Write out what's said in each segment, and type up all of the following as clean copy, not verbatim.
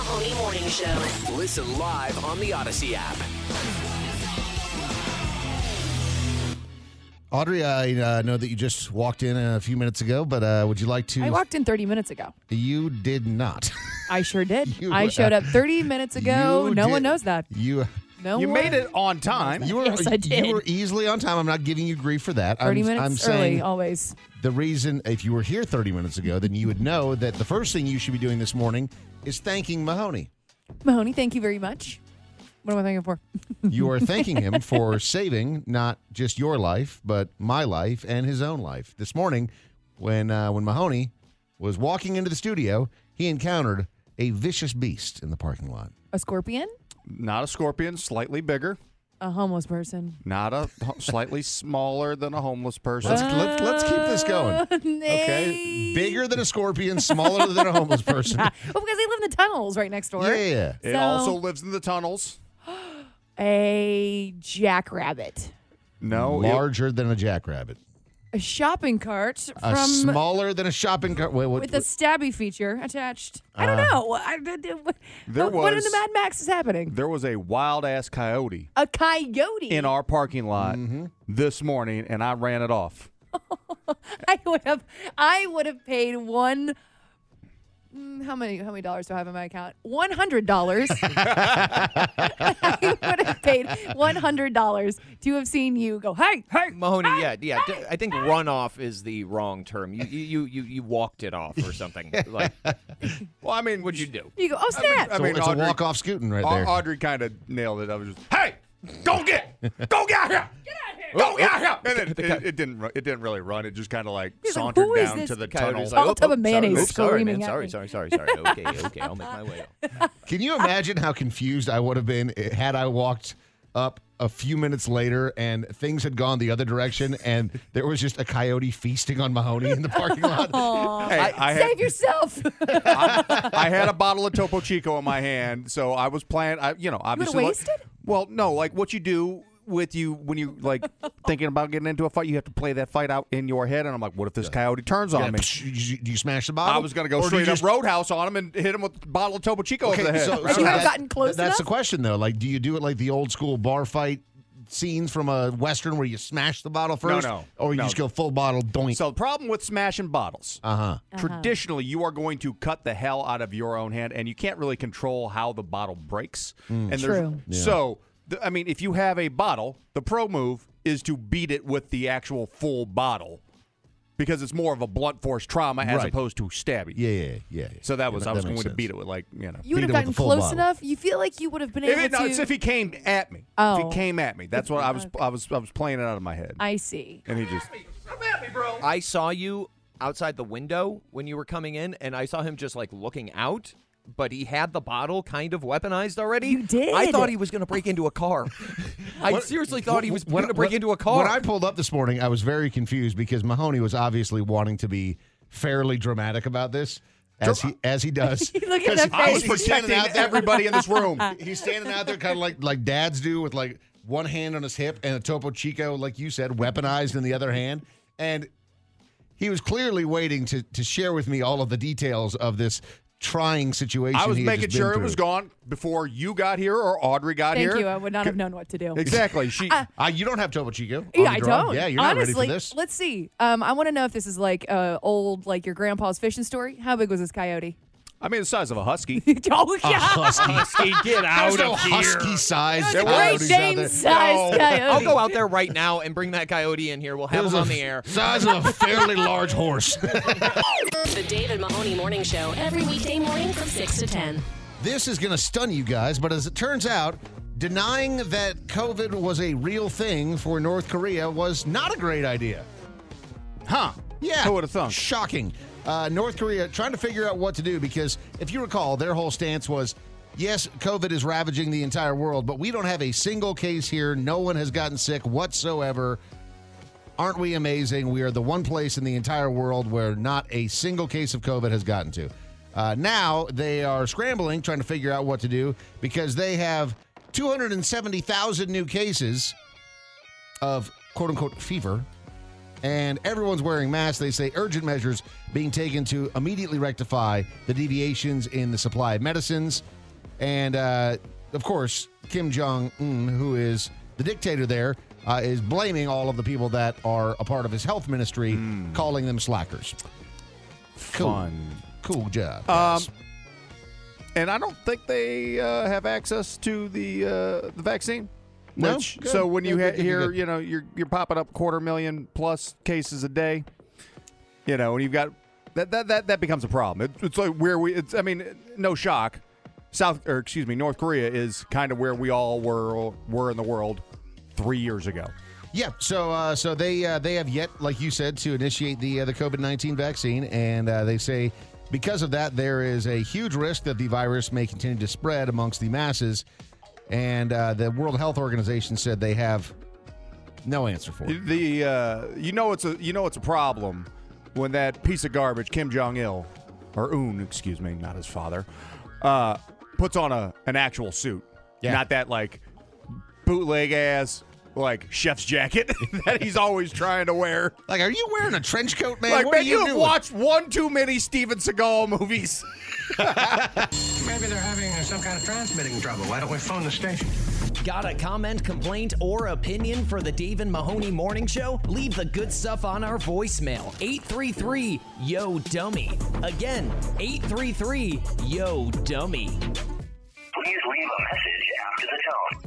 Mahoney Morning Show. Listen live on the Odyssey app. Audrey, I know that you just walked in a few minutes ago, but would you like to... I walked in 30 minutes ago. You did not. I sure did. I showed up 30 minutes ago. No one knows that. You made it on time. Yes, I did. You were easily on time. I'm not giving you grief for that. 30 I'm minutes saying early, always. The reason, if you were here 30 minutes ago, then you would know that the first thing you should be doing this morning is thanking Mahoney. Mahoney, thank you very much. What am I thanking for? You are thanking him for saving not just your life, but my life and his own life. This morning, when Mahoney was walking into the studio, he encountered a vicious beast in the parking lot. A scorpion? Not a scorpion, slightly bigger. A homeless person. Not a slightly smaller than a homeless person. Let's keep this going. Okay, bigger than a scorpion, smaller than a homeless person. Well, because they live in the tunnels right next door. Yeah. It also lives in the tunnels. A jackrabbit. No. Larger than a jackrabbit. A shopping cart Smaller than a shopping cart. Wait, with a stabby feature attached. I don't know. What in the Mad Max is happening? There was a wild-ass coyote A coyote? in our parking lot this morning, and I ran it off. I would have paid one. How many dollars do I have in my account? $100. I would have paid $100 to have seen you go, hey, Mahoney, hey, yeah. I think runoff is the wrong term. You walked it off or something. Like, well, I mean, what'd you do? You go, oh, snap. It's a walk-off scooting right there. Audrey kind of nailed it. I was just, hey, go get here. Get out here. Go get here. And it didn't really run. It just kind of like sauntered down to the tunnel. All tub of mayonnaise screaming sorry, at me. Sorry. Okay, I'll make my way up. Can you imagine how confused I would have been had I walked up a few minutes later and things had gone the other direction and there was just a coyote feasting on Mahoney in the parking lot? Hey, Save yourself. I had a bottle of Topo Chico in my hand, so I was planning. Obviously, You would have wasted? Well, no, like what you do with you when you like thinking about getting into a fight, you have to play that fight out in your head. And I'm like, what if this coyote turns on me? Do you smash the bottle? I was going to go straight up Roadhouse on him and hit him with a bottle of Topo Chico over the head. Would you have gotten close That's enough? the question, though. Like, do you do it like the old school bar fight scenes from a Western where you smash the bottle first? No. Or you just go full bottle, doink? So the problem with smashing bottles, traditionally you are going to cut the hell out of your own hand, and you can't really control how the bottle breaks. And True. So, I mean, if you have a bottle, the pro move is to beat it with the actual full bottle because it's more of a blunt force trauma as opposed to stabbing. Yeah. So that was, I was makes going to sense. beat it with You would have Beat it with gotten the full close bottle. enough. You feel like you would have been able to. It's if he came at me. Oh. If he came at me. That's what I was playing it out of my head. I see. And he just Come at me, bro. I saw you outside the window when you were coming in, and I saw him just like looking out. But he had the bottle kind of weaponized already. You did. I thought he was going to break into a car. I seriously thought he was going to break into a car. When I pulled up this morning, I was very confused because Mahoney was obviously wanting to be fairly dramatic about this, as he does. Look at that I was face. protecting everybody in this room. He's standing out there kind of like dads do with like one hand on his hip and a Topo Chico, like you said, weaponized in the other hand. And he was clearly waiting to share with me all of the details of this trying situation. I was he had making just been sure it through. was gone before you got here or Audrey got here. Thank you. I would not have known what to do. Exactly. You don't have Topo Chico. Yeah, on I the draw. don't. Yeah, you're not Honestly, ready for this. let's see. I want to know if this is like old, like your grandpa's fishing story. How big was this coyote? I mean, the size of a husky. Oh, yeah. Husky. get out There's no husky size. It was a coyotes Great out there. Dane-sized coyote. I'll go out there right now and bring that coyote in here. We'll have him on the air. Size of a fairly large horse. The David Mahoney Morning Show, every weekday morning from 6 to 10. This is going to stun you guys, but as it turns out, denying that COVID was a real thing for North Korea was not a great idea. Huh. Yeah. Who would have thunk? Shocking. North Korea trying to figure out what to do because if you recall, their whole stance was, yes, COVID is ravaging the entire world, but we don't have a single case here. No one has gotten sick whatsoever. Aren't we amazing? We are the one place in the entire world where not a single case of COVID has gotten to. Now they are scrambling, trying to figure out what to do because they have 270,000 new cases of quote-unquote fever. and everyone's wearing masks. They say urgent measures being taken to immediately rectify the deviations in the supply of medicines. And, of course, Kim Jong-un, who is the dictator there, is blaming all of the people that are a part of his health ministry, calling them slackers. Cool job, guys. And I don't think they have access to the vaccine. No? Which, Good. so when you Good. hear, you're popping up 250,000 plus cases a day, and you've got that becomes a problem. It's like where no shock. North Korea is kind of where we all were in the world 3 years ago. Yeah, so they have yet, like you said, to initiate the COVID-19 vaccine, and they say because of that, there is a huge risk that the virus may continue to spread amongst the masses, and the World Health Organization said they have no answer for it. It's a problem when that piece of garbage Kim Jong-il, or Un, excuse me, not his father, puts on an actual suit, not that like bootleg ass. Like chef's jacket that he's always trying to wear. Like, are you wearing a trench coat, man? Like, what are man, you have doing? watched one too many Steven Seagal movies. Maybe they're having some kind of transmitting trouble. Why don't we phone the station? Got a comment, complaint, or opinion for the Dave and Mahoney Morning Show? Leave the good stuff on our voicemail. 833-YO-DUMMY. Again, 833-YO-DUMMY. Please leave a message after the tone.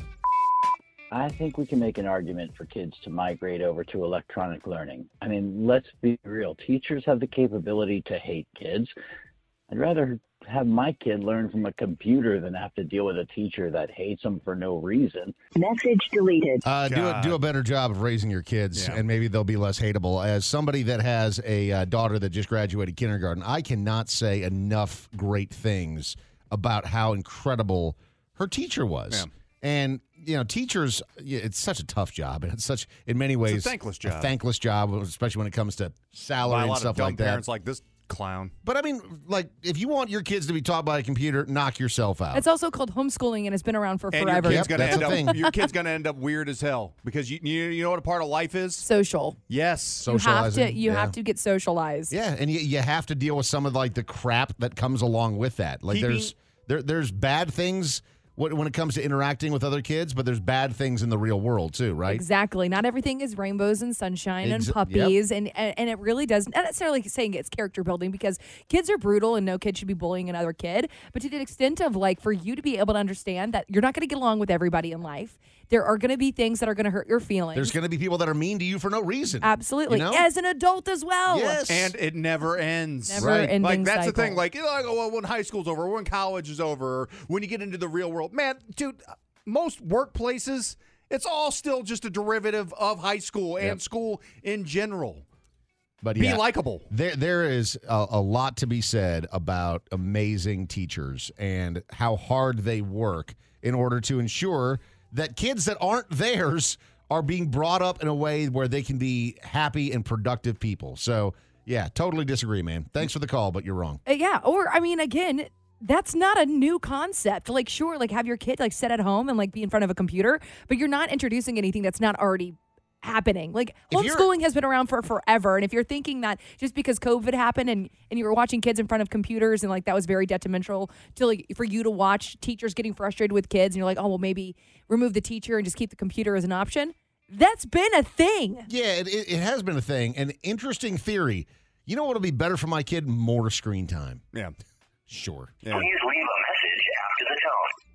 I think we can make an argument for kids to migrate over to electronic learning. I mean, let's be real. Teachers have the capability to hate kids. I'd rather have my kid learn from a computer than have to deal with a teacher that hates them for no reason. Message deleted. Do a better job of raising your kids, and maybe they'll be less hateable. As somebody that has a daughter that just graduated kindergarten, I cannot say enough great things about how incredible her teacher was. Yeah. And teachers, it's such a tough job, and it's such, in many ways, It's a thankless job. A thankless job, especially when it comes to salary By a and lot stuff of dumb like that. parents like this clown. But I mean, like, if you want your kids to be taught by a computer, knock yourself out. It's also called homeschooling, and it's been around for And forever. your kid's gonna that's end the up. thing. Your kid's gonna end up weird as hell because you know what a part of life is. Social. Yes, You have to Socializing, have to get socialized. Yeah, and you have to deal with some of like the crap that comes along with that. Like there's bad things when it comes to interacting with other kids, but there's bad things in the real world too, right? Exactly. Not everything is rainbows and sunshine and puppies, and it really does not necessarily saying it's character building because kids are brutal and no kid should be bullying another kid. But to the extent of like for you to be able to understand that you're not going to get along with everybody in life, there are going to be things that are going to hurt your feelings. There's going to be people that are mean to you for no reason. Absolutely, You know? as an adult as well. Yes, and it never ends. Never ending Like that's cycle. the thing. Like, well, when high school's over, when college is over, when you get into the real world, man, dude. Most workplaces, it's all still just a derivative of high school and school in general. but Be likable. There is a lot to be said about amazing teachers and how hard they work in order to ensure that kids that aren't theirs are being brought up in a way where they can be happy and productive people. So, yeah, totally disagree, man. Thanks for the call, but you're wrong. Yeah, or I mean, again, that's not a new concept. Like, sure, like have your kid like sit at home and like be in front of a computer, but you're not introducing anything that's not already happening. Like homeschooling has been around for forever. And if you're thinking that just because COVID happened and you were watching kids in front of computers and like that was very detrimental to like for you to watch teachers getting frustrated with kids and you're like, oh, well, maybe remove the teacher and just keep the computer as an option. That's been a thing. Yeah, it has been a thing. An interesting theory. You know what would be better for my kid? More screen time. Yeah. Sure. Please leave a message after the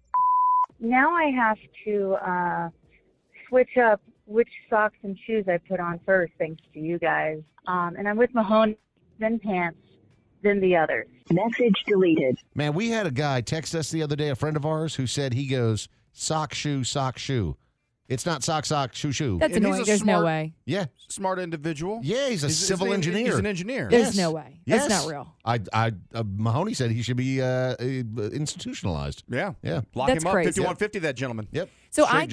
tone. Now I have to switch up which socks and shoes I put on first, thanks to you guys. And I'm with Mahoney, then pants, then the others. Message deleted. Man, we had a guy text us the other day, a friend of ours, who said he goes, sock, shoe, sock, shoe. It's not sock, sock, shoe, shoe. That's And he's annoying. a There's no smart- way. Yeah. Smart individual. Yeah, he's a civil engineer. He's an engineer. There's no way. Yes. That's not real. Mahoney said he should be institutionalized. Yeah. Yeah. Lock That's him up. crazy. 5150, that gentleman. Yep. So Straight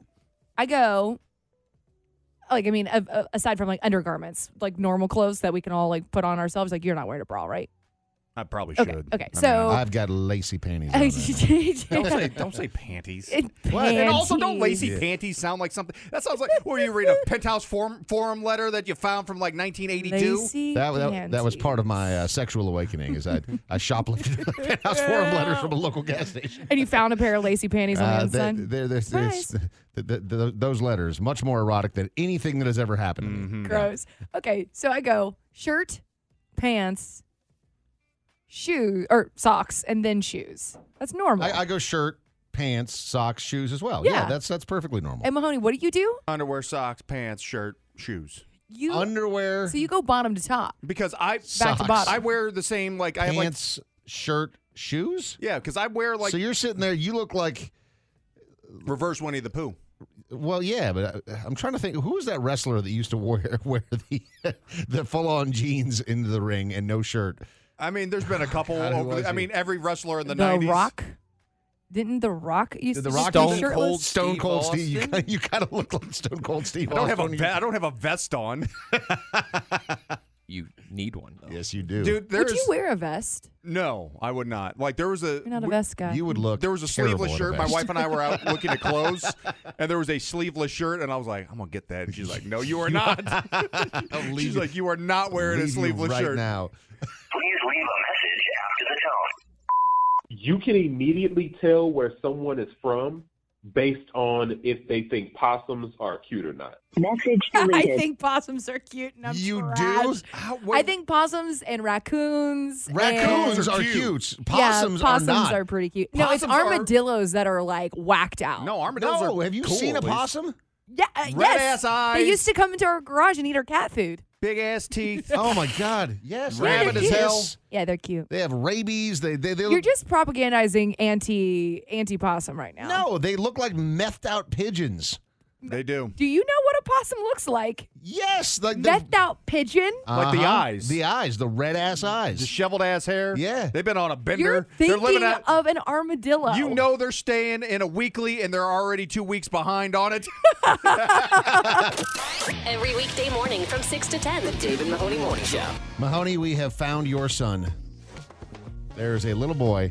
I go, like, I mean, aside from like undergarments, like normal clothes that we can all like put on ourselves, like you're not wearing a bra, right? I probably Okay, should. okay, so- I've got lacy panties on there. Don't say panties. What? And also, don't lacy Yeah. panties sound like something? That sounds like where you read a Penthouse forum letter that you found from like 1982. Lacy That was part of my sexual awakening. Is I shoplifted Penthouse forum letters from a local gas station. And you found a pair of lacy panties on the inside? Those letters much more erotic than anything that has ever happened to me. Gross. Okay, so I go shirt, pants, shoes, or socks, and then shoes. That's normal. I go shirt, pants, socks, shoes as well. Yeah. That's perfectly normal. And Mahoney, what do you do? Underwear, socks, pants, shirt, shoes. You Underwear. So you go bottom to top. Because I Back to bottom. I wear the same like I have like Pants, shirt, shoes. yeah, because I wear like So you're sitting there. You look like. reverse Winnie the Pooh. Well, yeah, but I'm trying to think. Who was that wrestler that used to wear the full on jeans into the ring and no shirt? I mean, there's been a couple. I mean, every wrestler in the The 90s. Rock? Didn't The Rock used Did the to Rock be use shirtless? Stone Cold Steve Steve? Austin? You kind of look like Stone Cold Steve. I don't have Austin. I don't have a vest on. You need one, though. Yes, you do, Dude, Would you wear a vest? No, I would not. Like there was a You're not a vest guy. You would look. there was a terrible sleeveless in a shirt. My vest. wife and I were out looking at clothes, and there was a sleeveless shirt, and I was like, "I'm gonna get that." And she's like, "No, you are not." She's like, "You are not wearing a Leave you sleeveless right shirt." now. Please leave a message after the tone. You can immediately tell where someone is from based on if they think possums are cute or not. Message I deleted. think possums are cute and I'm You trash. do? I think possums and raccoons. Raccoons and, are cute. Possums yeah, possums are not. are pretty cute. No, it's Possums are- armadillos that are like whacked out. No, armadillos No, are. have you cool, seen a at least. possum? Yeah, Red yes. ass eyes. They used to come into our garage and eat our cat food. Big ass teeth. Oh my God! Yes, Rabbit they as have hell. hiss. Yeah, they're cute. They have rabies. They You're just propagandizing anti possum right now. no. They look like methed out pigeons. They do. Do you know what a possum looks like? Yes, like Methed out pigeon? Like the eyes. the eyes, the red ass eyes. Disheveled ass hair. Yeah. They've been on a bender. You're They're thinking living at. of an armadillo. You know they're staying in a weekly, and they're already 2 weeks behind on it. Every weekday morning from 6 to 10. The David Mahoney Morning Show. Mahoney, we have found your son. There's a little boy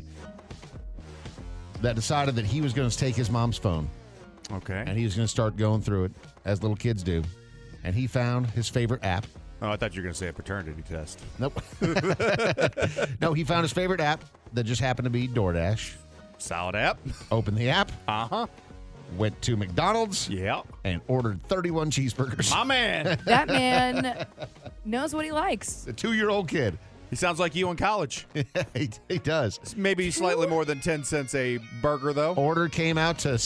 that decided that he was going to take his mom's phone Okay. and he was going to start going through it as little kids do. And he found his favorite app. Oh, I thought you were going to say a paternity test. Nope. No, he found his favorite app that just happened to be DoorDash. Solid app. Opened the app, Uh-huh. went to McDonald's, Yeah. and ordered 31 cheeseburgers. My man. That man knows what he likes. A 2-year-old kid. He sounds like you in college. He does. It's maybe slightly more than 10 cents a burger, though. Order came out to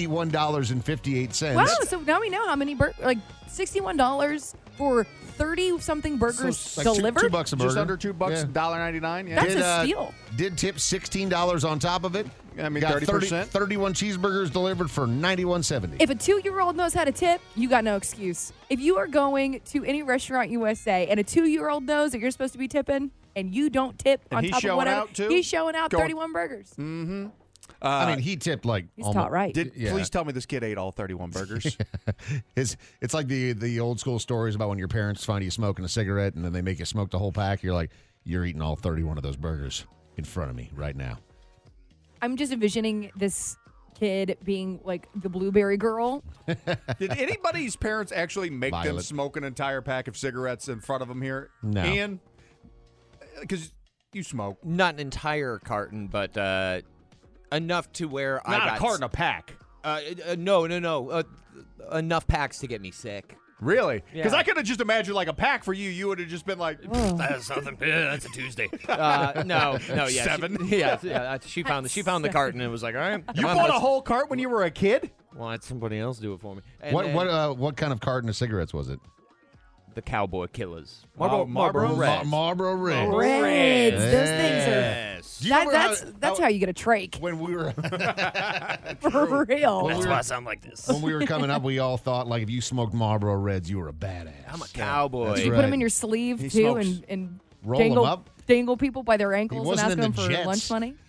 $61.58. Wow, so now we know how many like $61 for 30-something burgers Like delivered? $2 a burger. Just under $2, Yeah. $1.99. Yeah. That's a steal. Did tip $16 on top of it. I mean, Got 30%. 31 cheeseburgers delivered for $91.70. If a 2-year-old knows how to tip, you got no excuse. If you are going to any restaurant USA and a 2-year-old knows that you're supposed to be tipping and you don't tip And on he's top of showing whatever, out, too? he's showing out Going- 31 burgers. Mm-hmm. I mean, he tipped like He's almost, taught right. Please tell me this kid ate all 31 burgers. It's like the old school stories about when your parents find you smoking a cigarette and then they make you smoke the whole pack. You're like, you're eating all 31 of those burgers in front of me right now. I'm just envisioning this kid being like the blueberry girl. Did anybody's parents actually make them Violet. smoke an entire pack of cigarettes in front of them here? No. Ian? Because you smoke. Not an entire carton, but enough to where I Not got a carton, a pack. No. Enough packs to get me sick. Really? Because Yeah. I could have just imagined like a pack for you. You would have just been like, That's nothing. That's a Tuesday. No. Yeah, 7? She found the carton and was like, all right. you come on, bought a let's- whole cart when you were a kid? Well, let somebody else do it for me. And then What kind of carton of cigarettes was it? the Cowboy Killers. Marlboro Reds. Marlboro Reds. Reds. Those things are. Yes. Do you remember That's how you get a trach. When we were For real. That's why I sound like this. when we were coming up, we all thought like if you smoked Marlboro Reds, you were a badass. I'm a cowboy. That's You put right. them in your sleeve He too, smokes. and Roll 'em up. dangle people by their ankles and wasn't ask in them the for Jets. lunch money. Yeah,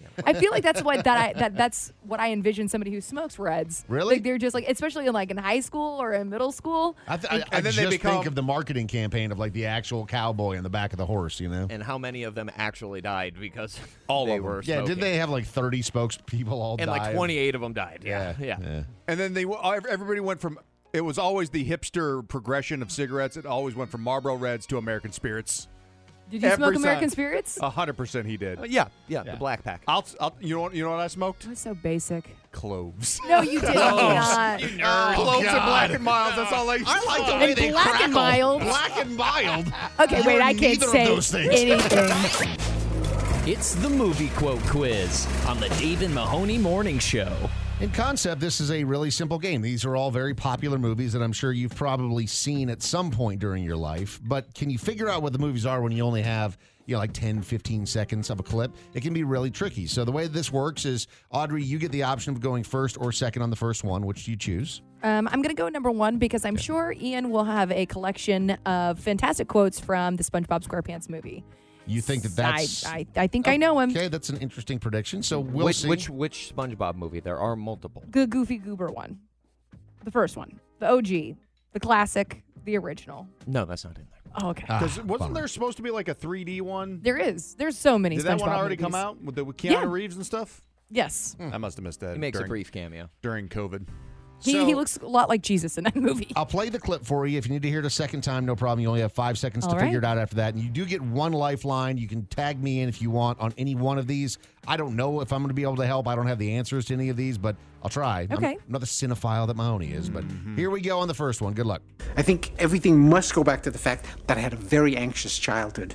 I feel like that's what that's what I envision somebody who smokes Reds. Really? Like they're just like, especially in high school or in middle school. I just think of the marketing campaign of like the actual cowboy on the back of the horse, And how many of them actually died because all they of them. were Yeah, smoking. did they have like 30 spokespeople all And die? like 28 of them died. Yeah. And then everybody went from. It was always the hipster progression of cigarettes. It always went from Marlboro Reds to American Spirits. Did you smoke American Spirits? 100% he did. Yeah, the black pack. You know what I smoked? That's so basic. Cloves. No, you did not. You nerd. Cloves and Black and Milds. That's all I used to I like the smoke. way they Black and crackle. mild. Black and mild. Okay, wait, I can't Neither of say those things. anything. It's the movie quote quiz on the Dave and Mahoney Morning Show. In concept, this is a really simple game. These are all very popular movies that I'm sure you've probably seen at some point during your life. But can you figure out what the movies are when you only have, like 10, 15 seconds of a clip? It can be really tricky. So the way this works is, Audrey, you get the option of going first or second on the first one. Which do you choose? I'm going to go number one because I'm sure Ian will have a collection of fantastic quotes from the SpongeBob SquarePants movie. You think that's... I think I know him. Okay, that's an interesting prediction. So we'll which, see. Which SpongeBob movie? There are multiple. The Goofy Goober one. The first one. The OG. The classic. The original. No, that's not in there. Oh, okay. Because wasn't there supposed to be like a 3D one? There is. There's so many Did SpongeBob that one already movies. come out with Keanu Yeah. Reeves and stuff? Yes. I must have missed that. He makes a during- brief cameo. during COVID. He looks a lot like Jesus in that movie. I'll play the clip for you. If you need to hear it a second time, no problem. You only have 5 seconds to All figure it right. out after that. And you do get one lifeline. You can tag me in if you want on any one of these. I don't know if I'm going to be able to help. I don't have the answers to any of these, but I'll try. Okay. I'm not the cinephile that Mahoney is, but here we go on the first one. Good luck. I think everything must go back to the fact that I had a very anxious childhood.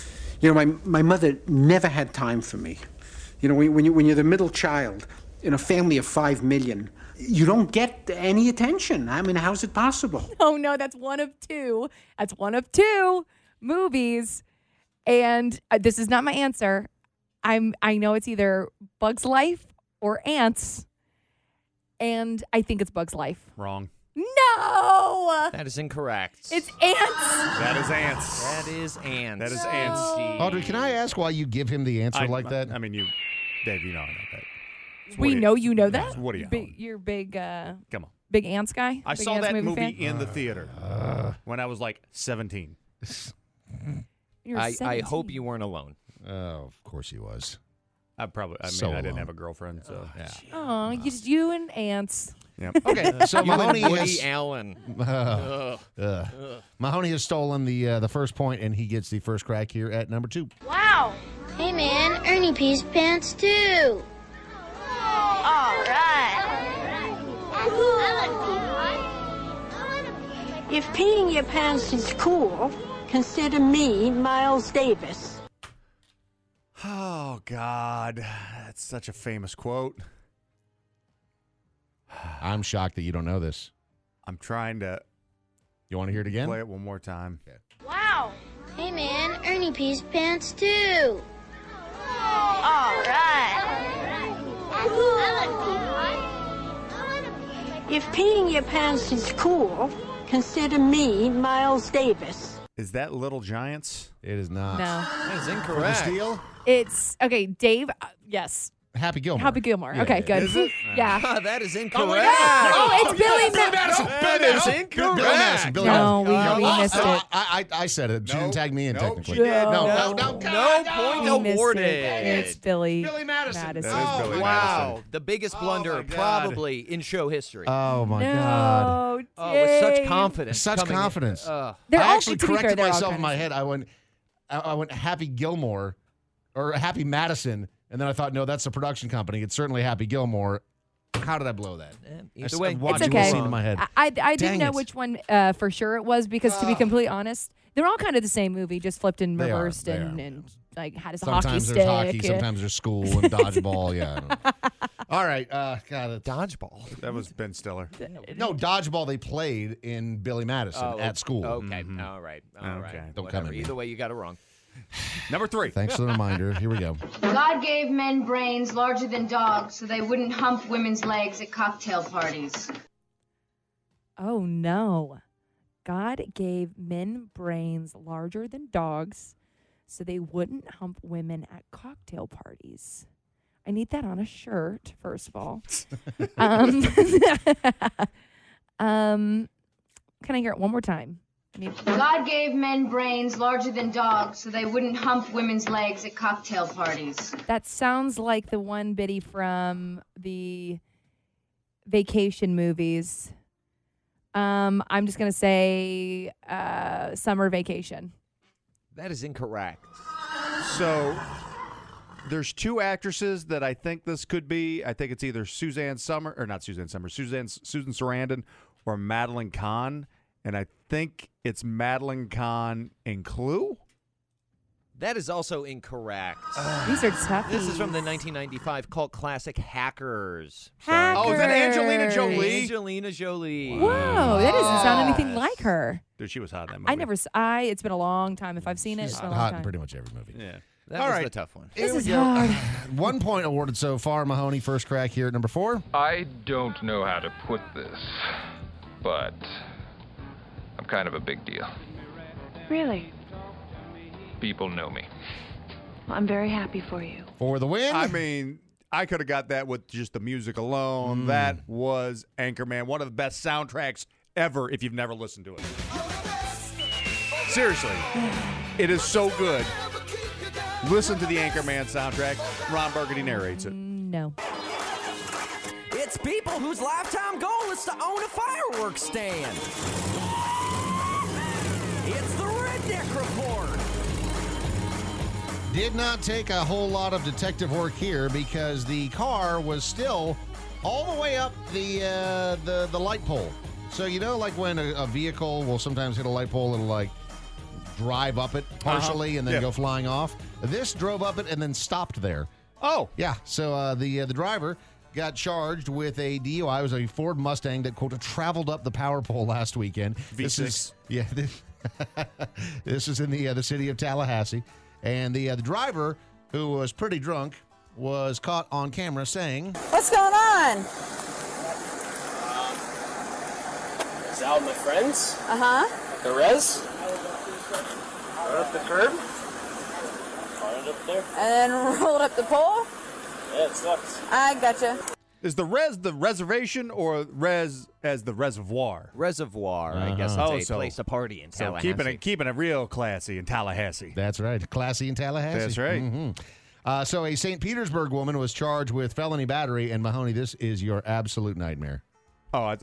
My mother never had time for me. When you're the middle child in a family of 5 million, you don't get any attention. I mean, how's it possible? Oh, no, that's one of two. That's one of two movies. And this is not my answer. I know it's either Bug's Life or Ants. And I think it's Bug's Life. Wrong. No! That is incorrect. It's Ants. That is Ants. That is Ants. That is Ants. Audrey, can I ask why you give him the answer like that? I mean, Dave, you know I know that. It's We Woody- know you know that? It's Woody Allen. You're big, Come on. big Ants guy? I Big saw Ants that movie fan? in the theater when I was like 17. You're I 17. hope you weren't alone. Oh, of course he was. I So didn't alone. have a girlfriend, so yeah. Oh, just you and Ants. Yep. Okay, so You and Mahoney Woody has, Allen. Mahoney has stolen the first point, and he gets the first crack here at number 2. Wow. Hey, man, Ernie pees pants too. All right. If peeing your pants is cool, consider me Miles Davis. Oh, God. That's such a famous quote. I'm shocked that you don't know this. I'm trying to You want to hear it again? play it one more time. Okay. Wow. Hey, man, Ernie pees pants too. All right. If peeing your pants is cool, consider me Miles Davis. Is that Little Giants? It is not. No. That is For the incorrect. steal? It's, okay, Dave, yes. Happy Gilmore. Happy Gilmore. Yeah, okay, yeah. good. Is it? Yeah. That is Oh, incorrect. my God. Oh, it's Billy Madison. That is incorrect. Billy Madison. Billy No, Madison. we missed it. I said it. She didn't tag me in, Nope, technically. she did. No, No. no. No point We missed awarded. it. It's Billy. Billy Madison. That is Oh, Billy wow. Madison. The biggest Oh, blunder my God. probably in show history. Oh, my God. No, Oh, with such Dave. confidence. Such coming in. confidence. They're I all, actually to be fair, corrected they're all myself in kind my of- head. I went Happy Gilmore or Happy Madison, and then I thought, no, that's a production company. It's certainly Happy Gilmore. How did I blow that? Either way, watching It's the okay. scene in my head. I Dang didn't know it. which one for sure it was because, to be completely honest, they're all kind of the same movie, just flipped and They are, reversed they and like had his hockey Sometimes stick. there's hockey, yeah. sometimes there's school and dodgeball. Yeah. I don't know. All right. God, dodgeball. That was Ben Stiller. no, dodgeball they played in Billy Madison Oh, at school. Okay. All right. All right. Okay. Don't Whatever. come at me. Either way, you got it wrong. Number 3. Thanks for the reminder. Here we go. God gave men brains larger than dogs so they wouldn't hump women's legs at cocktail parties. Oh no. God gave men brains larger than dogs so they wouldn't hump women at cocktail parties. I need that on a shirt, first of all. Can I hear it one more time? God gave men brains larger than dogs so they wouldn't hump women's legs at cocktail parties. That sounds like the one biddy from the vacation movies. I'm just going to say Summer Vacation. That is incorrect. So there's two actresses that I think this could be. I think it's either Susan Sarandon or Madeline Kahn. And I think it's Madeline Kahn in Clue. That is also incorrect. These are tough. This is from the 1995 cult classic Hackers. Hackers. Oh, is that Angelina Jolie? Angelina Jolie. Whoa, that doesn't sound anything like her. Dude, she was hot in that movie. It's been a long time. If I've seen it, it's been a long Hot time. in pretty much every movie. Yeah. That was the tough one. This is hard. 1 point awarded so far. Mahoney, first crack here at number 4. I don't know how to put this, but I'm kind of a big deal. Really? People know me. Well, I'm very happy for you. For the win. I mean, I could have got that with just the music alone. That was Anchorman, one of the best soundtracks ever if you've never listened to it. Seriously, it is so good. Listen to the Anchorman soundtrack. Ron Burgundy narrates it. No. It's people whose lifetime goal is to own a fireworks stand. It's the Redneck Report. Did not take a whole lot of detective work here because the car was still all the way up the light pole. So, like when a vehicle will sometimes hit a light pole, it'll like drive up it partially and then go flying off. This drove up it and then stopped there. Oh. Yeah. So the driver got charged with a DUI. It was a Ford Mustang that, quote, traveled up the power pole last weekend. V6. This is in the city of Tallahassee. And the driver, who was pretty drunk, was caught on camera saying, "What's going on?" Is out with my friends. The res. Right up the curb. Parted up there. And then rolled up the pole? Yeah, it sucks. I gotcha. Is the res the reservation or res as the reservoir? Reservoir, I guess it's a place to party in Tallahassee. So keeping it real classy in Tallahassee. That's right. Classy in Tallahassee. That's right. So a St. Petersburg woman was charged with felony battery. And Mahoney, this is your absolute nightmare. Oh,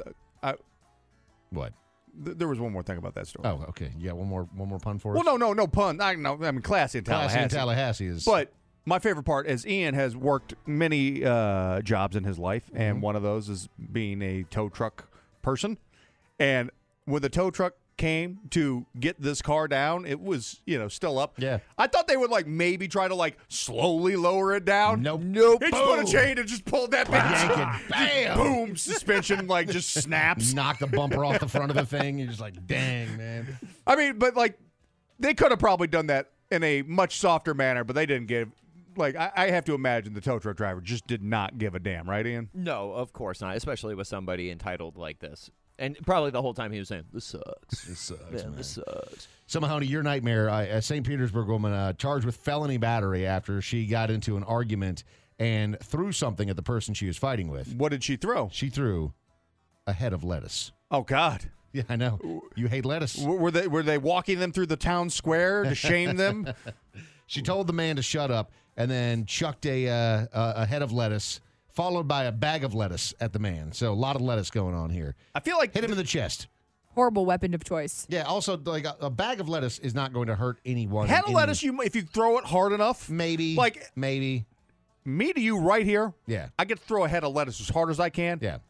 what? There was one more thing about that story. Oh, okay. Yeah, one more pun for us. Well, no pun. I mean, classy in Tallahassee. Classy in Tallahassee is. But my favorite part is Ian has worked many jobs in his life, and one of those is being a tow truck person. And when the tow truck came to get this car down, it was, still up. Yeah. I thought they would maybe try to slowly lower it down. Nope. It just put a chain and just pulled that bitch. Yank it. Bam. Boom. Suspension just snaps. Knock the bumper off the front of the thing. You're just like, dang, man. I mean, but they could have probably done that in a much softer manner, but they didn't give. I have to imagine the tow truck driver just did not give a damn, right, Ian? No, of course not, especially with somebody entitled like this. And probably the whole time he was saying, this sucks. This sucks, man. man. This sucks. So, Mahoney, your nightmare, a St. Petersburg woman charged with felony battery after she got into an argument and threw something at the person she was fighting with. What did she throw? She threw a head of lettuce. Oh, God. Yeah, I know. You hate lettuce. Were they walking them through the town square to shame them? She told the man to shut up and then chucked a head of lettuce, followed by a bag of lettuce at the man. So a lot of lettuce going on here. I feel like hit him in the chest. Horrible weapon of choice. Yeah. Also, a bag of lettuce is not going to hurt anyone. Head of lettuce, if you throw it hard enough, maybe. Maybe. Me to you right here. Yeah. I get to throw a head of lettuce as hard as I can. Yeah.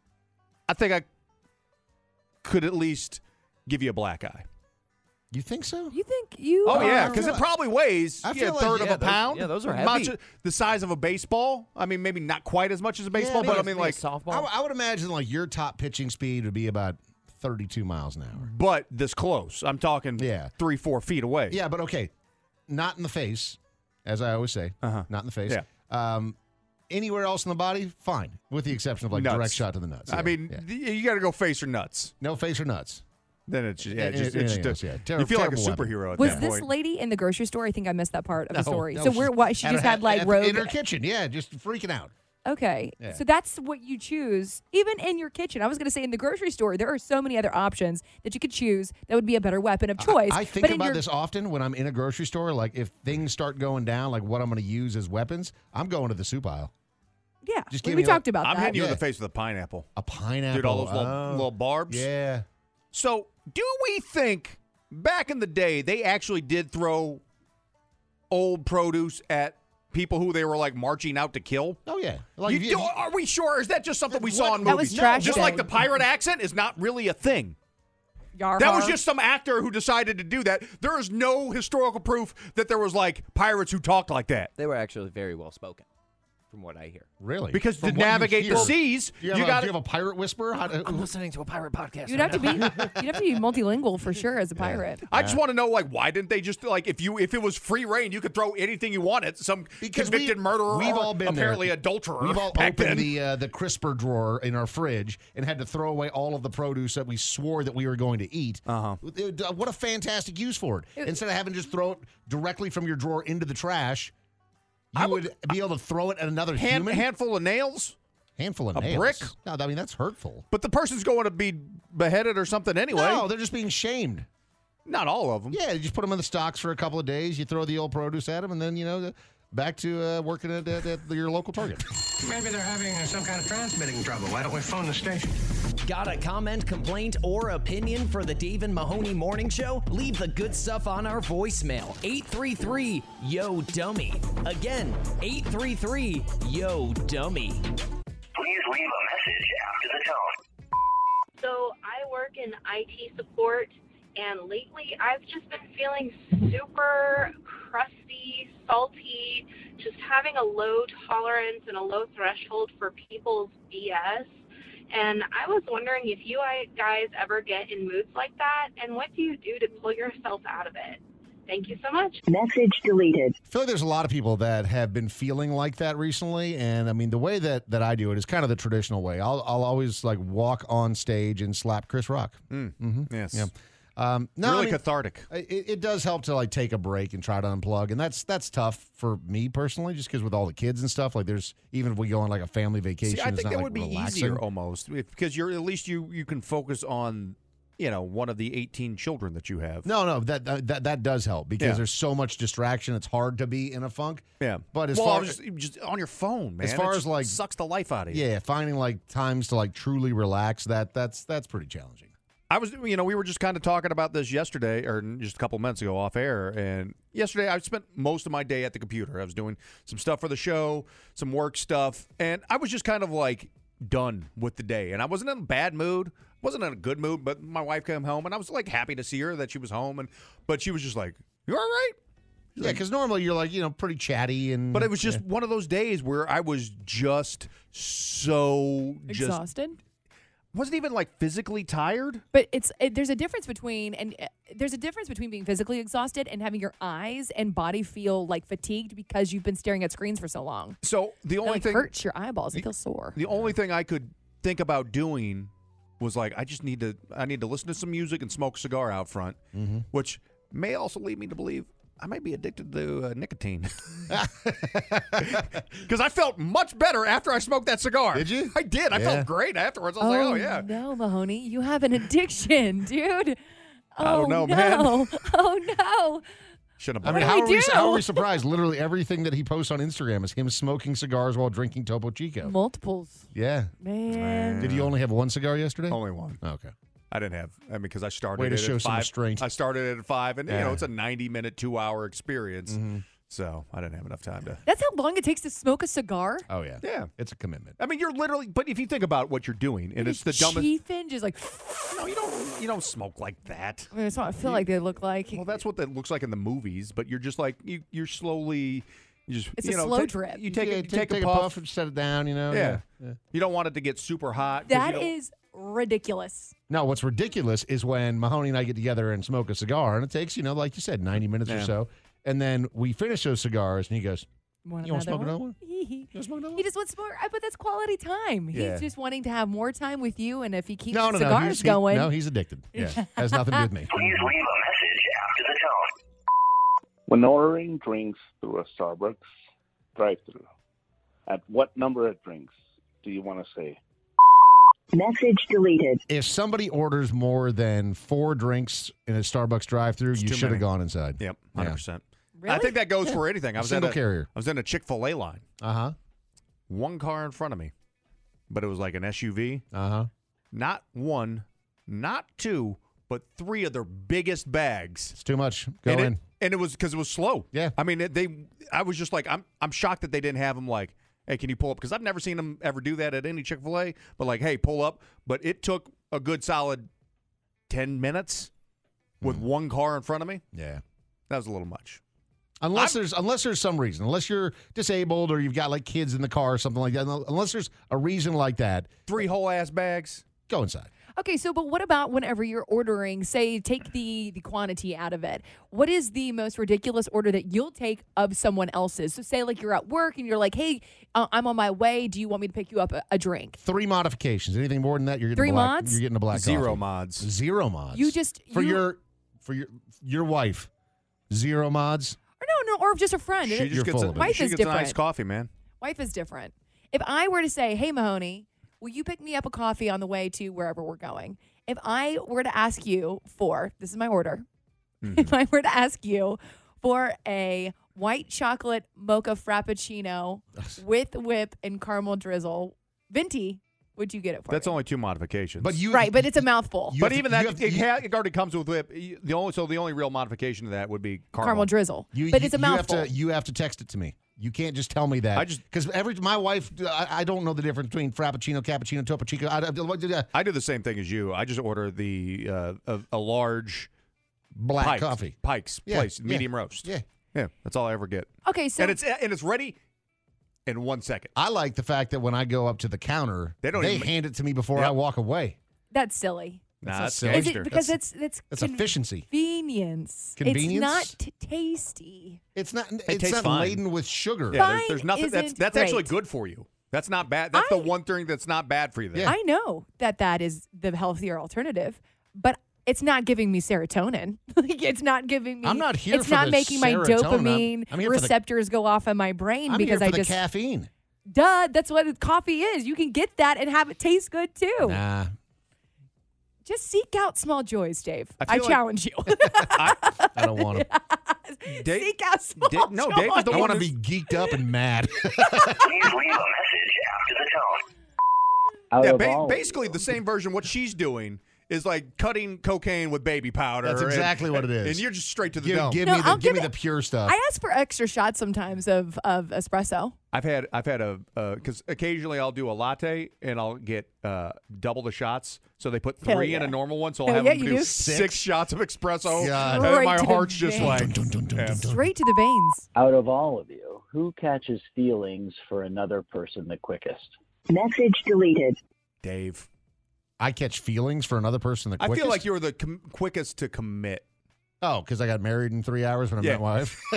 I think I could at least give you a black eye. You think so? You think you? Oh yeah, because it probably weighs a third of a pound. Those are heavy. The size of a baseball. I mean, maybe not quite as much as a baseball, but I mean, softball. I would imagine your top pitching speed would be about 32 miles an hour. But this close, I'm talking 3-4 feet away. Yeah, but okay, not in the face, as I always say. Not in the face. Yeah. Anywhere else in the body, fine, with the exception of nuts. direct shot to the nuts. I mean, you got to go face or nuts. No face or nuts. Then it's you feel like a superhero at Was that this point. lady in the grocery store? I think I missed that part of the story. No, So she just had like rogue in her kitchen. Yeah, just freaking out. Okay. Yeah. So that's what you choose, even in your kitchen. I was going to say in the grocery store, there are so many other options that you could choose that would be a better weapon of choice. I think about this often when I'm in a grocery store. Like if things start going down, like what I'm going to use as weapons, I'm going to the soup aisle. Yeah, Just we talked about I'm that. hitting you in the face with a pineapple. A pineapple. Dude, all those little barbs. Yeah. So do we think back in the day they actually did throw old produce at people who they were like marching out to kill? Oh, yeah. Are we sure? Or is that just something we saw in movies? That was trash Just day. like the pirate accent is not really a thing. Yar That was har. just some actor who decided to do that. There is no historical proof that there was like pirates who talked like that. They were actually very well spoken, from what I hear. Really? Because From to what you navigate the hear. seas, Do you you have got a pirate whisperer? I'm listening to a pirate podcast. You'd have to be multilingual for sure as a pirate. I just want to know, like, why didn't they just like if it was free reign, you could throw anything you wanted. Some convicted murderer, We've or all been apparently there. adulterer. We've all back opened then. the crisper drawer in our fridge and had to throw away all of the produce that we swore that we were going to eat. What a fantastic use for it! Instead of having to just throw it directly from your drawer into the trash, you would be able to throw it at another human. Handful of nails. Handful of A nails. brick? No, I mean that's hurtful. But the person's going to be beheaded or something anyway. No, they're just being shamed. Not all of them. Yeah, you just put them in the stocks for a couple of days. You throw the old produce at them, and then back to working at your local Target. Maybe they're having some kind of transmitting trouble. Why don't we phone the station? Got a comment, complaint, or opinion for the Dave and Mahoney Morning Show? Leave the good stuff on our voicemail. 833-YO-DUMMY. Again, 833-YO-DUMMY. Please leave a message after the tone. So I work in IT support, and lately I've just been feeling super crusty, salty, just having a low tolerance and a low threshold for people's BS. And I was wondering if you guys ever get in moods like that, and what do you do to pull yourself out of it? Thank you so much. Message deleted. I feel like there's a lot of people that have been feeling like that recently, and I mean the way that I do it is kind of the traditional way. I'll always like walk on stage and slap Chris Rock. Yes. Yeah. Really I mean, cathartic. It does help to like take a break and try to unplug, and that's tough for me personally, just because with all the kids and stuff. Like, there's even if we go on like a family vacation, See, I it's think not that like would be relaxing. easier almost because you're at least you can focus on one of the 18 children that you have. No, that does help because Yeah. there's so much distraction. It's hard to be in a funk. Yeah, But as well, far just on your phone, man. as far It as just like sucks the life out of you. yeah, finding like times to like truly relax, that's pretty challenging. I was, we were just kind of talking about this yesterday, or just a couple minutes ago off air. And yesterday, I spent most of my day at the computer. I was doing some stuff for the show, some work stuff, and I was just kind of like done with the day. And I wasn't in a bad mood, wasn't in a good mood. But my wife came home, and I was like happy to see her that she was home. But she was just like, "You all right?" Yeah, because normally you're like pretty chatty and. But it was just one of those days where I was just so Exhausted? Wasn't even like physically tired. But there's a difference between being physically exhausted and having your eyes and body feel like fatigued because you've been staring at screens for so long. So the only thing hurts your eyeballs. It feels sore. The only thing I could think about doing was like I need to listen to some music and smoke a cigar out front, which may also lead me to believe I might be addicted to nicotine. Because I felt much better after I smoked that cigar. Did you? I did. I felt great afterwards. I was like, oh, yeah. No, Mahoney, you have an addiction, dude. I don't know, no. man. Oh, no. Shouldn't I have mean, bought it. how are we surprised? Literally everything that he posts on Instagram is him smoking cigars while drinking Topo Chico. Multiples. Yeah. Man. Did you only have one cigar yesterday? Only one. Okay. I didn't have. Because I started Way to it show at some 5. restraint. I started at 5, and Yeah. it's a 90-minute, 2-hour experience. So I didn't have enough time to. That's how long it takes to smoke a cigar? Oh, yeah. Yeah. It's a commitment. I mean, you're literally. But if you think about what you're doing, and it's the dumbest. Chiefing, just like. No, you don't smoke like that. I mean, that's what I feel like they look like. Well, that's what that looks like in the movies. But you're just like you're slowly. You just It's you a know, slow take- drip. You take Yeah, a take a a puff. and set it down. Yeah. You don't want it to get super hot. 'cause That you don't- is ridiculous. No, what's ridiculous is when Mahoney and I get together and smoke a cigar, and it takes, like you said, 90 minutes or Yeah. so. And then we finish those cigars, and he goes, You want to smoke another one? He just wants more. But that's quality time. Yeah. He's just wanting to have more time with you, and if he keeps No. cigars going. He's addicted. Yeah. Has nothing to do with me. Please leave a message after the tone. When ordering drinks through a Starbucks drive-thru, at what number of drinks do you want to say? Message deleted. If somebody orders more than 4 drinks in a Starbucks drive-thru, you too should have many. gone inside. Yep, Yeah. 100%. I think that goes for anything. I was Single carrier. I was in a Chick-fil-A line. Uh-huh. One car in front of me, but it was like an SUV. Uh-huh. Not 1, not 2, but 3 of their biggest bags. It's too much. Go and in. And it was because it was slow. Yeah. I mean, I was just like, I'm shocked that they didn't have them like, hey, can you pull up? Because I've never seen them ever do that at any Chick-fil-A. But like, hey, pull up. But it took a good solid 10 minutes with one car in front of me. Yeah. That was a little much. Unless there's some reason, unless you're disabled or you've got like kids in the car or something like that, unless there's a reason like that, 3 whole ass bags. Go inside. Okay, but what about whenever you're ordering, say, take the quantity out of it. What is the most ridiculous order that you'll take of someone else's? So say like you're at work and you're like, hey, I'm on my way. Do you want me to pick you up a drink? 3 modifications. Anything more than that, you're getting 3 mods? You're getting a black 0 coffee. mods. 0 mods. For your wife. 0 mods. Or just a friend. She just gets Wife is a different. nice coffee, man. Wife is different. If I were to say, hey, Mahoney, will you pick me up a coffee on the way to wherever we're going? If I were to ask you this is my order. Mm-hmm. If I were to ask you for a white chocolate mocha frappuccino with whip and caramel drizzle, venti, would you get it for That's me? only 2 modifications. But but it's a mouthful. But even that, it already comes with whip. The only real modification of that would be caramel drizzle. But it's a mouthful. You have to text it to me. You can't just tell me that. Because my wife, I don't know the difference between frappuccino, cappuccino, topo chico. I do the same thing as you. I just order a large black coffee. Pike's Place, medium roast. Yeah, that's all I ever get. Okay, so and it's ready in 1 second. I like the fact that when I go up to the counter, they hand it to me before I walk away. That's silly. Nah, that's Is it because it's efficiency. Convenience. Convenience. It's not tasty. It's not. It It's tastes not fine. laden with sugar. Yeah, there's nothing. isn't That's actually great. good for you. That's not bad. That's the one thing that's not bad for you. There. I know that is the healthier alternative, but it's not giving me serotonin. Like it's not giving me. I'm not here It's for not the making my serotonin. dopamine I'm here for the- receptors go off in my brain I'm because here I for just the caffeine. Duh, that's what coffee is. You can get that and have it taste good too. Nah. Just seek out small joys, Dave. I I feel challenge you. I don't want to. Seek out small joys. Dave is the I one want to who's- be geeked up and mad. Please leave a message after the tone. Yeah, basically the same version. What she's doing is like cutting cocaine with baby powder. That's exactly what it is. And you're just straight to the Give, dome. give No, me I'll the give give me it- the pure stuff. I ask for extra shots sometimes of espresso. I've had because occasionally I'll do a latte and I'll get double the shots. So they put 3 Hell in yeah. a normal one. So I'll Hell have yeah, them you do do. 6 shots of espresso. God. And Straight my to the heart's just veins. like Straight to the veins. Out of all of you, who catches feelings for another person the quickest? Message deleted. Dave. I catch feelings for another person the I quickest. feel like you're the quickest to commit. Oh, because I got married in 3 hours when I met my wife.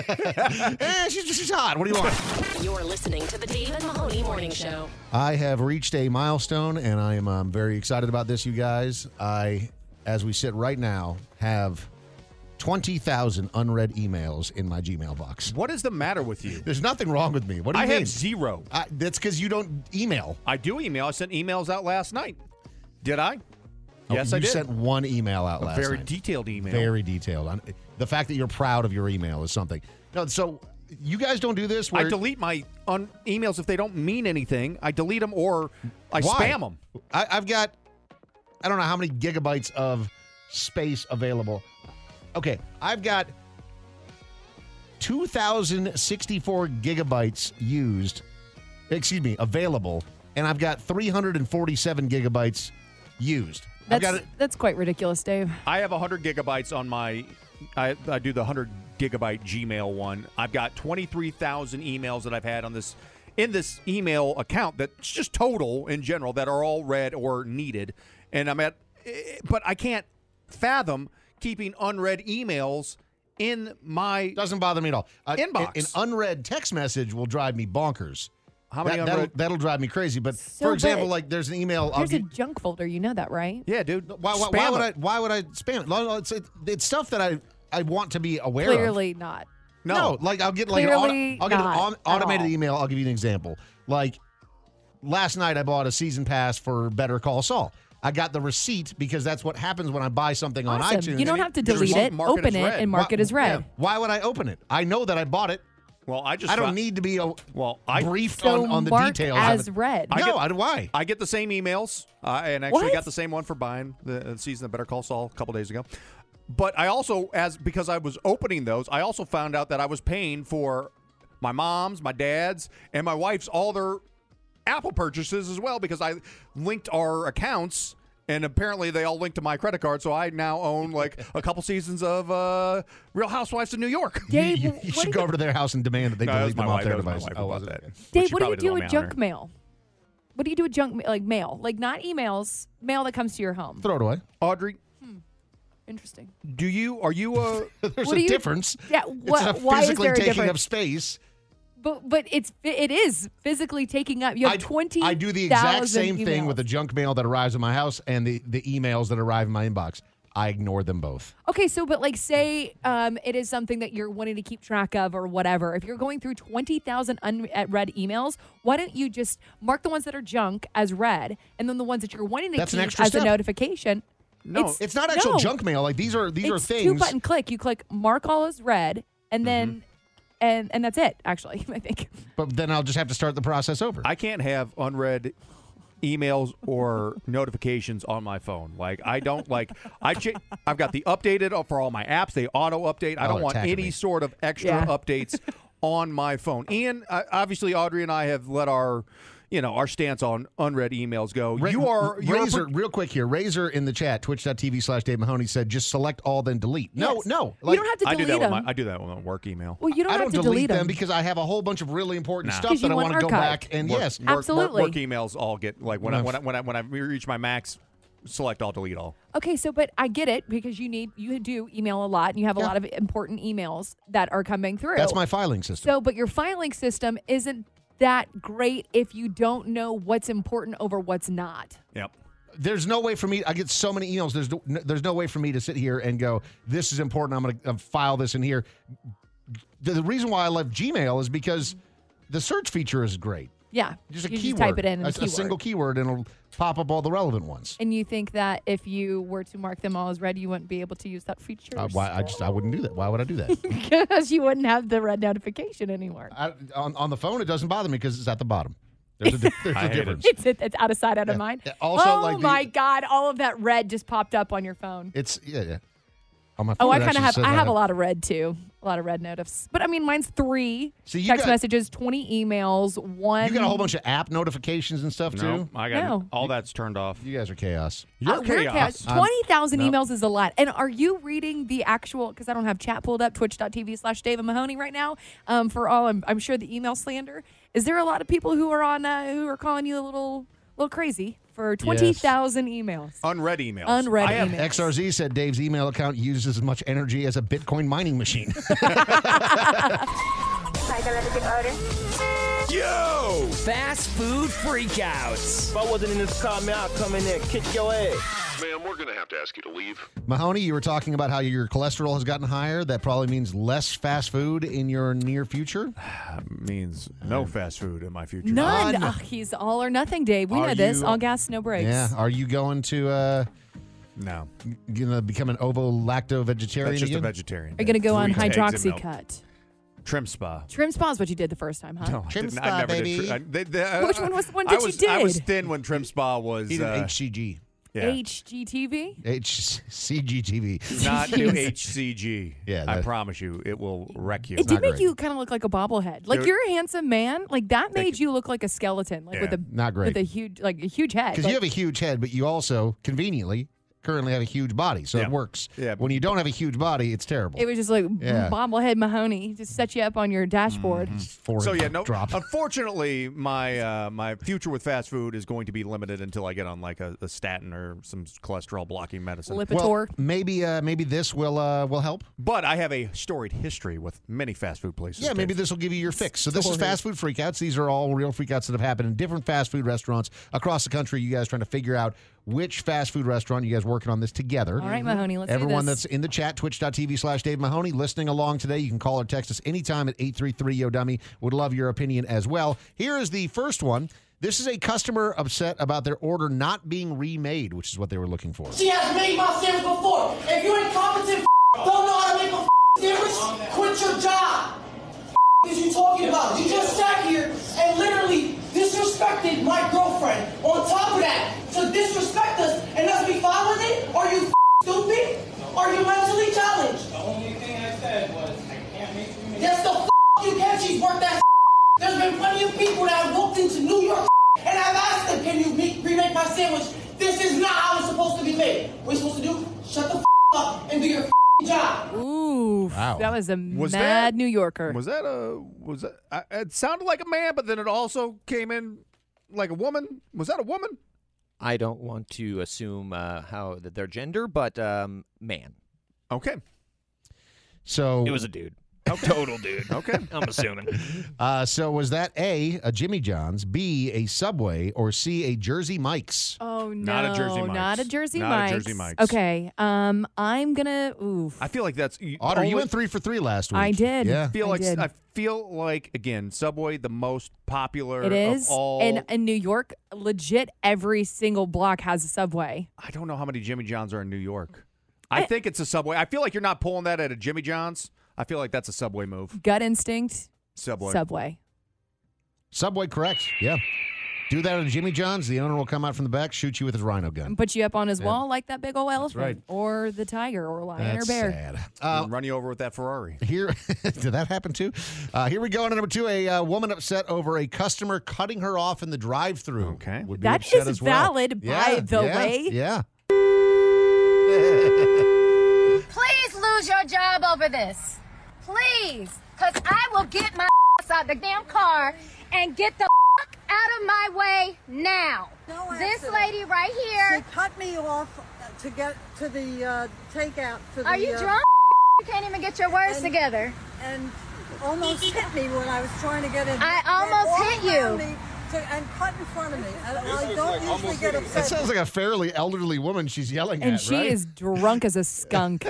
She's hot. What do you want? You're listening to the David Mahoney Morning Show. I have reached a milestone, and I am very excited about this, you guys. I, as we sit right now, have 20,000 unread emails in my Gmail box. What is the matter with you? There's nothing wrong with me. What do you I mean? have 0. That's because you don't email. I do email. I sent emails out last night. Did I? Yes, I you did. sent one email out last very night. detailed email. Very detailed. The fact that you're proud of your email is something. No, so you guys don't do this? I delete my emails if they don't mean anything. I delete them or I spam them. I've got, I don't know how many gigabytes of space available. Okay, I've got 2,064 gigabytes available, and I've got 347 gigabytes used. That's quite ridiculous, Dave. I have 100 gigabytes on my, I do the 100 gigabyte Gmail one. I've got 23,000 emails that I've had on this, in this email account that's just total in general that are all read or needed. And but I can't fathom keeping unread emails in my doesn't bother me at all. inbox. An unread text message will drive me bonkers. How many unread? That'll drive me crazy. But So for example, bad. like there's an email. There's a junk folder. You know that, right? Yeah, dude. Why would I spam it? No, it's stuff that I want to be aware of. Clearly not. No, like I'll get like Clearly I'll get not an automated at all. email. I'll give you an example. Like last night, I bought a season pass for Better Call Saul. I got the receipt because that's what happens when I buy something on Awesome. iTunes. You don't have to delete it. Open it and mark it as read. Why would I open it? I know that I bought it. Well, I don't need to be briefed So on the mark details. as of it. read. Why? I get the same emails, and actually What? got the same one for buying the season of Better Call Saul a couple days ago. But I also, because I was opening those, I also found out that I was paying for my mom's, my dad's, and my wife's all their Apple purchases as well because I linked our accounts. And apparently they all linked to my credit card, so I now own like a couple seasons of Real Housewives of New York. Dave, you should go over to their house and demand that they delete them off their device. Dave, what do you do with junk mail? What do you do with junk mail? Like not emails, mail that comes to your home. Throw it away. Audrey, Interesting. are you There's a difference. Yeah, It's not why is physically there a taking difference? up space. But it is physically taking up. You have 20. I do the exact same thing with the junk mail that arrives at my house and the emails that arrive in my inbox. I ignore them both. Okay, so but like say it is something that you're wanting to keep track of or whatever. If you're going through 20,000 unread emails, why don't you just mark the ones that are junk as read, and then the ones that you're wanting to That's an keep extra as step. a notification? No, it's not actual junk mail. Like these are It's things. 2-button click. You click mark all as read, and then and that's it. Actually, I think. But then I'll just have to start the process over. I can't have unread emails or notifications on my phone. Like I don't like I've got the updated for all my apps. They auto update. I don't want any sort of extra updates on my phone. And obviously Audrey and I have let our stance on unread emails go. You're Razor, real quick here. Razor in the chat, twitch.tv/Dave Mahoney said, just select all, then delete. No. You don't have to delete them. I do that with my work email. Well, you don't I have don't to delete them them because I have a whole bunch of really important stuff 'Cause that you I want to want go archived. back and yes, Absolutely. Work emails all get like when I reach my max, select all, delete all. Okay, so but I get it because you do email a lot and you have a lot of important emails that are coming through. That's my filing system. So, but your filing system isn't that great if you don't know what's important over what's not. Yep. There's no way for me. I get so many emails. There's no way for me to sit here and go, this is important. I'm going to file this in here. The reason why I love Gmail is because the search feature is great. Yeah. Just a you keyword. Just type it in a keyword. single keyword, and it'll pop up all the relevant ones. And you think that if you were to mark them all as red, you wouldn't be able to use that feature? I wouldn't do that. Why would I do that? Because you wouldn't have the red notification anymore. On the phone, it doesn't bother me because it's at the bottom. There's a difference. It's out of sight, out of mind. Also, my God, all of that red just popped up on your phone. It's on my phone. Oh, I kind of have. I have a lot of red too. A lot of red notifs. But I mean, mine's 3 text messages, 20 emails, 1. You got a whole bunch of app notifications and stuff too. I got all that's turned off. You guys are chaos. You're chaos. 20,000 emails is a lot. And are you reading the actual? Because I don't have chat pulled up. Twitch.tv/Dave Mahoney right now. For all, I'm sure the email slander. Is there a lot of people who are on who are calling you a little crazy? For 20,000 emails. Unread emails. Unread emails. XRZ said Dave's email account uses as much energy as a Bitcoin mining machine. Yo! Fast food freakouts. If I wasn't in this car, man, I'd come in there and kick your ass. Ma'am, we're going to have to ask you to leave. Mahoney, you were talking about how your cholesterol has gotten higher. That probably means less fast food in your near future. Means no fast food in my future. None. He's all or nothing, Dave. We know this. All gas, no brakes. Yeah. Are you going to no. Gonna become an ovo-lacto vegetarian? That's just again? a vegetarian. Are you going to go on 3 eggs and milk. Hydroxycut? Trim Spa. Trim Spa is what you did the first time, huh? No, Trim Spa, I never baby. Which one was the one that you did? I was thin when Trim Spa was. He did HCG. Yeah. HGTV? HCGTV. Not do HCG. Yeah, I promise you, it will wreck you. It did make you kind of look like a bobblehead. Like, you're a handsome man. Like, that made you look like a skeleton. Like, with a not great. with a huge head. Because you have a huge head, but you also, conveniently, currently have a huge body, so it works. Yeah. When you don't have a huge body, it's terrible. It was just like bobblehead Mahoney, just set you up on your dashboard. So unfortunately, my future with fast food is going to be limited until I get on like a statin or some cholesterol blocking medicine. Lipitor. Well, maybe this will help. But I have a storied history with many fast food places. Yeah, maybe this will give you your fix. So this is Fast Food Freakouts. These are all real freakouts that have happened in different fast food restaurants across the country. You guys trying to figure out which fast food restaurant. You guys working on this together. All right, Mahoney, let's Everyone do this. that's in the chat, twitch.tv/Dave Mahoney, listening along today, you can call or text us anytime at 833-YO-DUMMY. Would love your opinion as well. Here is the first one. This is a customer upset about their order not being remade, which is what they were looking for. She has made my sandwich before. If you're incompetent, don't know how to make a sandwich, quit your job. Is you talking about? You just sat here and literally disrespected my girlfriend. On top of that, to disrespect us and us be fine with it? Are you stupid? Are you mentally challenged? The only thing I said was I can't make you make Yes, the you can. She's worked that. There's been plenty of people that have walked into New York and I've asked them, can you remake my sandwich? This is not how it's supposed to be made. What are you supposed to do? Shut the up and do your job. Ooh, wow. That was a mad New Yorker. It sounded like a man, but then it also came in like a woman. Was that a woman? I don't want to assume that their gender, but man. Okay. So it was a dude. Total dude. Okay. I'm assuming. So was that A, a Jimmy John's, B, a Subway, or C, a Jersey Mike's? Oh, no. Not a Jersey Mike's. Not a Jersey Not Mike's. a Jersey Mike's. Okay. I'm going to, I feel like that's... Otter, you went 3 for 3 last week. I did. Yeah. I feel like, again, Subway, the most popular It is. of all... And in New York, legit every single block has a Subway. I don't know how many Jimmy John's are in New York. I think it's a Subway. I feel like you're not pulling that at a Jimmy John's. I feel like that's a Subway move. Gut instinct. Subway. Subway, correct. Yeah. Do that at a Jimmy John's. The owner will come out from the back, shoot you with his rhino gun. And put you up on his wall like that big old elephant. right. Or the tiger or lion That's or bear. sad. And run you over with that Ferrari. Here, did that happen too? Here we go on to number 2. A woman upset over a customer cutting her off in the drive-thru. Okay. Would be That upset is as well. valid, by the way. Yeah. Please lose your job over this. Please. Because I will get my ass out the damn car and get the out of my way now. No this accident. lady right here. She cut me off to get to the takeout. Are you drunk? You can't even get your words together. And almost hit me when I was trying to get in. I almost hit you. And cut in front of me. I don't usually get upset. That sounds like a fairly elderly woman she's yelling at, And she right? is drunk as a skunk.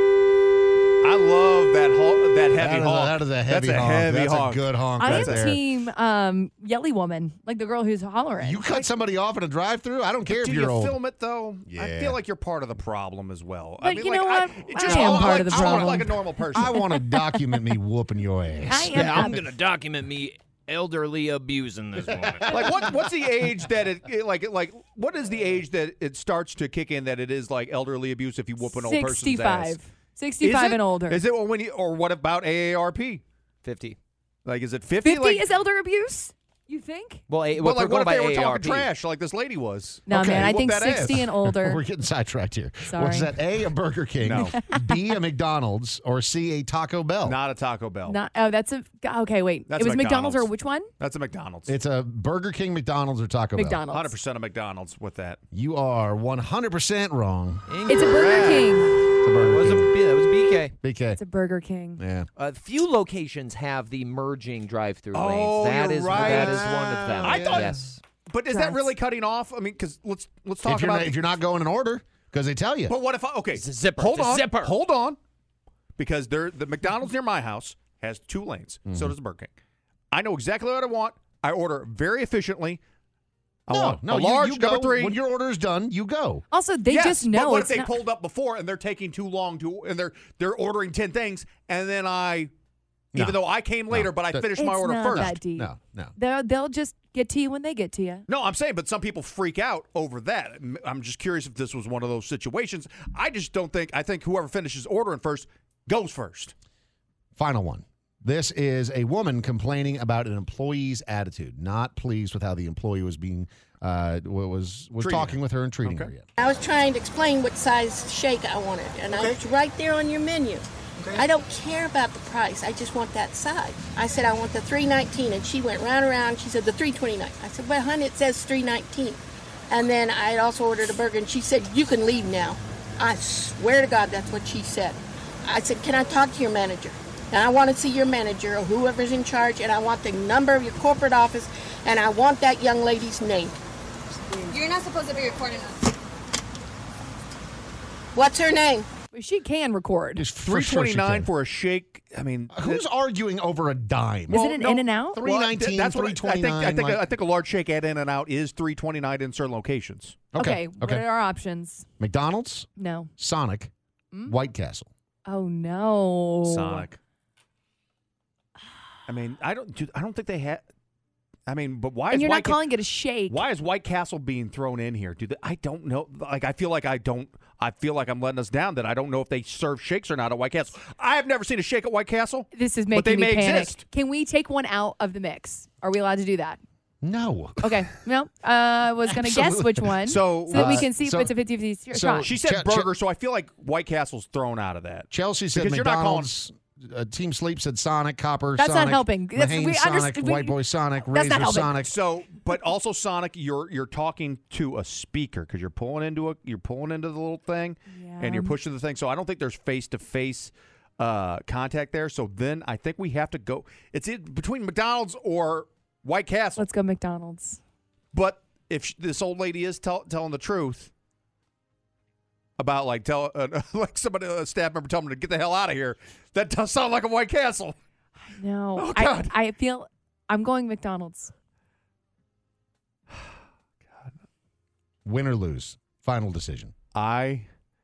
I love that heavy honk. That is a heavy That's honk. a heavy That's honk. a good honk I right am there. team yelly woman, like the girl who's hollering. You cut somebody off in a drive-thru? I don't care Do if you're you old. film it, though? Yeah. I feel like you're part of the problem as well. But I mean, you like, know what? I am part of the I want problem. it like a normal person. I want to document me whooping your ass. I'm going to document me elderly abusing this woman. Like what's the age that it like what is the age that it starts to kick in that it is like elderly abuse if you whoop an old person's ass? 65 and older. Is it when you, or what about AARP? 50. Like is it 50? 50 is elder abuse? You think? Well, like what what if they were AARP? talking trash like this lady was? No, Okay, man, I whoop think that 60 ass. and older. We're getting sidetracked here. Sorry. Was that A, Burger King, No. B, a McDonald's, or C, a Taco Bell? Not a Taco Bell. That's a. Okay, wait. That's it was McDonald's or McDonald's. which one? That's a McDonald's. It's a Burger King, McDonald's, or Taco McDonald's. 100% of McDonald's with that. Bell. You are 100% wrong. It's a Burger King. It's a Burger King. That was BK. BK. It's a Burger King. Yeah. Few locations have the merging drive-through Oh, lanes. That you're is right. that is one of them. I thought- yes. But is that really cutting off? I mean, because let's talk If you're, about not, if you're not going in order, because they tell you. But what if It's a zipper. Hold It's a on. zipper. Hold on. Because the McDonald's near my house has 2 lanes. So does the Burger King. I know exactly what I want. I order very efficiently. I want a large you go. number 3. When your order is done, you go. Also, they Yes, just know But what if it's they not- pulled up before and they're taking too long and they're ordering 10 things and then even though I came later, but I finished my It's order not first. that deep. No. They'll just get to you when they get to you. No, I'm saying, but some people freak out over that. I'm just curious if this was one of those situations. I just don't think. I think whoever finishes ordering first goes first. Final one. This is a woman complaining about an employee's attitude, not pleased with how the employee was being was talking with her and treating her. I was trying to explain what size shake I wanted, and it's right there on your menu. I don't care about the price. I just want that size. I said I want the $3.19, and she went round and round. She said the $3.29. I said, well, honey, it says $3.19. And then I had also ordered a burger, and she said, you can leave now. I swear to God, that's what she said. I said, can I talk to your manager? And I want to see your manager or whoever's in charge, and I want the number of your corporate office, and I want that young lady's name. You're not supposed to be recording us. What's her name? She can record. Just $3.29 for a shake. I mean, who's arguing over a dime? Is it an In-N-Out? $3.19, That's what $3.29. I think a large shake at In-N-Out is $3.29 in certain locations. Okay. What are our options? McDonald's? No. Sonic? White Castle? Oh no. Sonic. I mean, I don't think they had. I mean, but why? And is you're White not calling it a shake. Why is White Castle being thrown in here? I don't know. Like, I feel like I'm letting us down that I don't know if they serve shakes or not at White Castle. I have never seen a shake at White Castle. This is but they making me may panic. exist. Can we take one out of the mix? Are we allowed to do that? No. Okay. No. I was going to guess which one so that we can see if it's a 50-50 shot. She said burger, so I feel like White Castle's thrown out of that. Chelsea said because McDonald's. Team Sleep said Sonic, Copper, That's Sonic. not helping. Mahane, Sonic, White Boy Sonic, Razor Sonic. So, but also Sonic, you're talking to a speaker because you're pulling into the little thing, and you're pushing the thing. So I don't think there's face-to-face contact there. So then I think we have to go. It's between McDonald's or White Castle. Let's go McDonald's. But if this old lady is telling the truth about like somebody, a staff member telling them to get the hell out of here, that does sound like a White Castle. No. Oh, God. I feel I'm going McDonald's. God. Win or lose. Final decision. I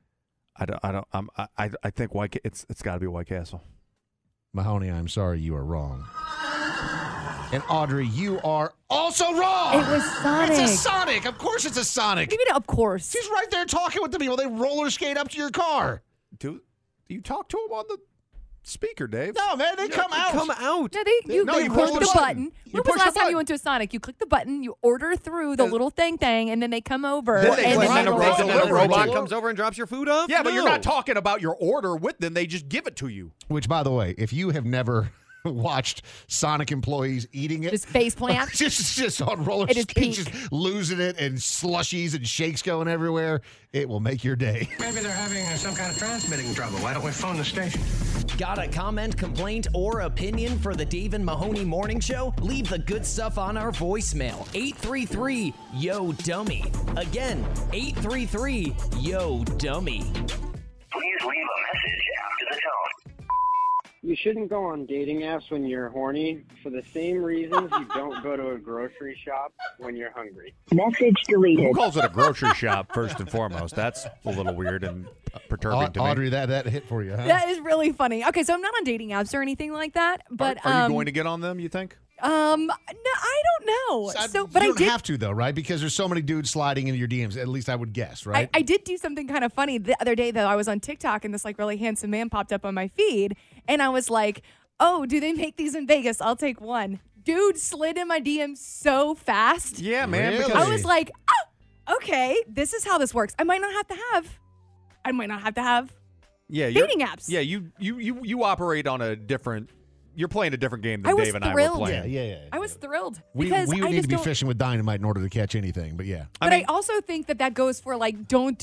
think it's got to be White Castle. Mahoney, I'm sorry, you are wrong. And Audrey, you are also wrong. It was Sonic. It's a Sonic. Of course it's a Sonic. What do you mean, of course? She's right there talking with the people. They roller skate up to your car. Do you talk to them on the speaker, Dave? No, man, they come out. Come out. No, you push the button. When was the last time you went to a Sonic? You click the button, you order through the little thing, and then they come over. Then a robot comes over and drops your food off? Yeah, but you're not talking about your order with them. They just give it to you. Which, by the way, if you have never watched Sonic employees eating it, just face plant, just on roller skates, just losing it, and slushies and shakes going everywhere, it will make your day. Maybe they're having some kind of transmitting trouble. Why don't we phone the station? Got a comment, complaint, or opinion for the Dave and Mahoney Morning Show? Leave the good stuff on our voicemail. 833-YO-DUMMY. Again, 833-YO-DUMMY. Please leave a message after the tone. You shouldn't go on dating apps when you're horny for the same reasons you don't go to a grocery shop when you're hungry. Message deleted. Who calls it a grocery shop, first and foremost? That's a little weird and perturbing to me. Audrey, that hit for you, huh? That is really funny. Okay, so I'm not on dating apps or anything like that, but Are you going to get on them, you think? No, I don't know. But you don't have to, though, right? Because there's so many dudes sliding into your DMs. At least I would guess, right? I did do something kind of funny the other day, though. I was on TikTok, and this really handsome man popped up on my feed, and I was like, oh, do they make these in Vegas? I'll take one. Dude slid in my DM so fast. Yeah, man. Really? I was like, oh, okay, this is how this works. I might not have to have dating apps. Yeah, you operate on a different. You're playing a different game than Dave and I were playing. Yeah. I was thrilled. We because would need to be fishing with dynamite in order to catch anything, but yeah. But I also think that goes for don't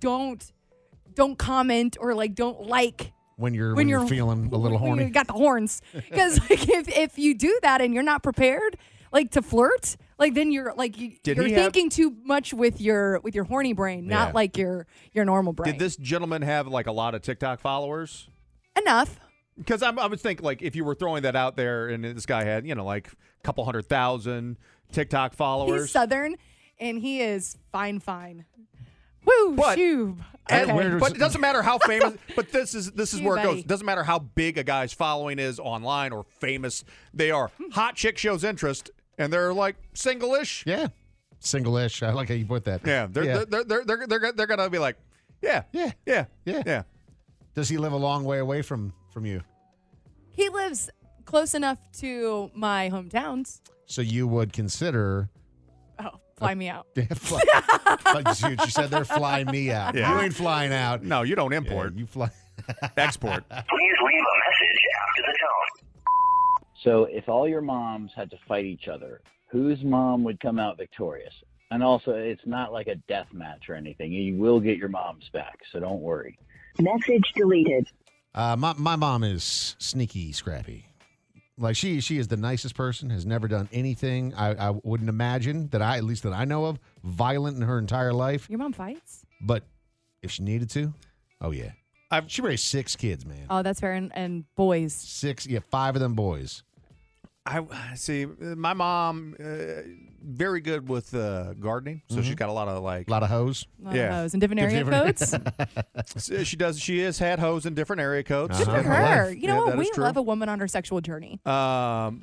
comment or don't like when you're feeling a little horny. You got the horns. Because if you do that and you're not prepared to flirt, then you're you're thinking too much with your horny brain, not like your normal brain. Did this gentleman have a lot of TikTok followers? Enough. Because I would think if you were throwing that out there and this guy had a couple 100,000 TikTok followers. He's Southern and he is fine. Woo, shoob. Okay. But it doesn't matter how famous. But this is where it goes. It doesn't matter how big a guy's following is online or famous they are. Hot chick shows interest, and they're single-ish. Yeah, single-ish. I like how you put that. Yeah, they're gonna be like, yeah. Does he live a long way away from you? He lives close enough to my hometowns. So you would consider... Oh, fly me out. See what you said there? Fly me out. Yeah. You ain't flying out. No, you don't import. Yeah, you fly. Export. Please leave a message after the tone. So if all your moms had to fight each other, whose mom would come out victorious? And also, it's not like a death match or anything. You will get your moms back, so don't worry. Message deleted. My mom is sneaky scrappy. Like she is the nicest person, has never done anything I wouldn't imagine that at least that I know of, violent in her entire life. Your mom fights? But if she needed to, oh yeah. She raised 6 kids, man. Oh, that's fair. And boys. 6, 5 of them boys. I see. My mom, very good with gardening, so she's got a lot of A lot of hoes. A lot of hoes in different area codes. She does. She has had hoes in different area codes. Good for her. You know what? that We is true. love a woman on her sexual journey. But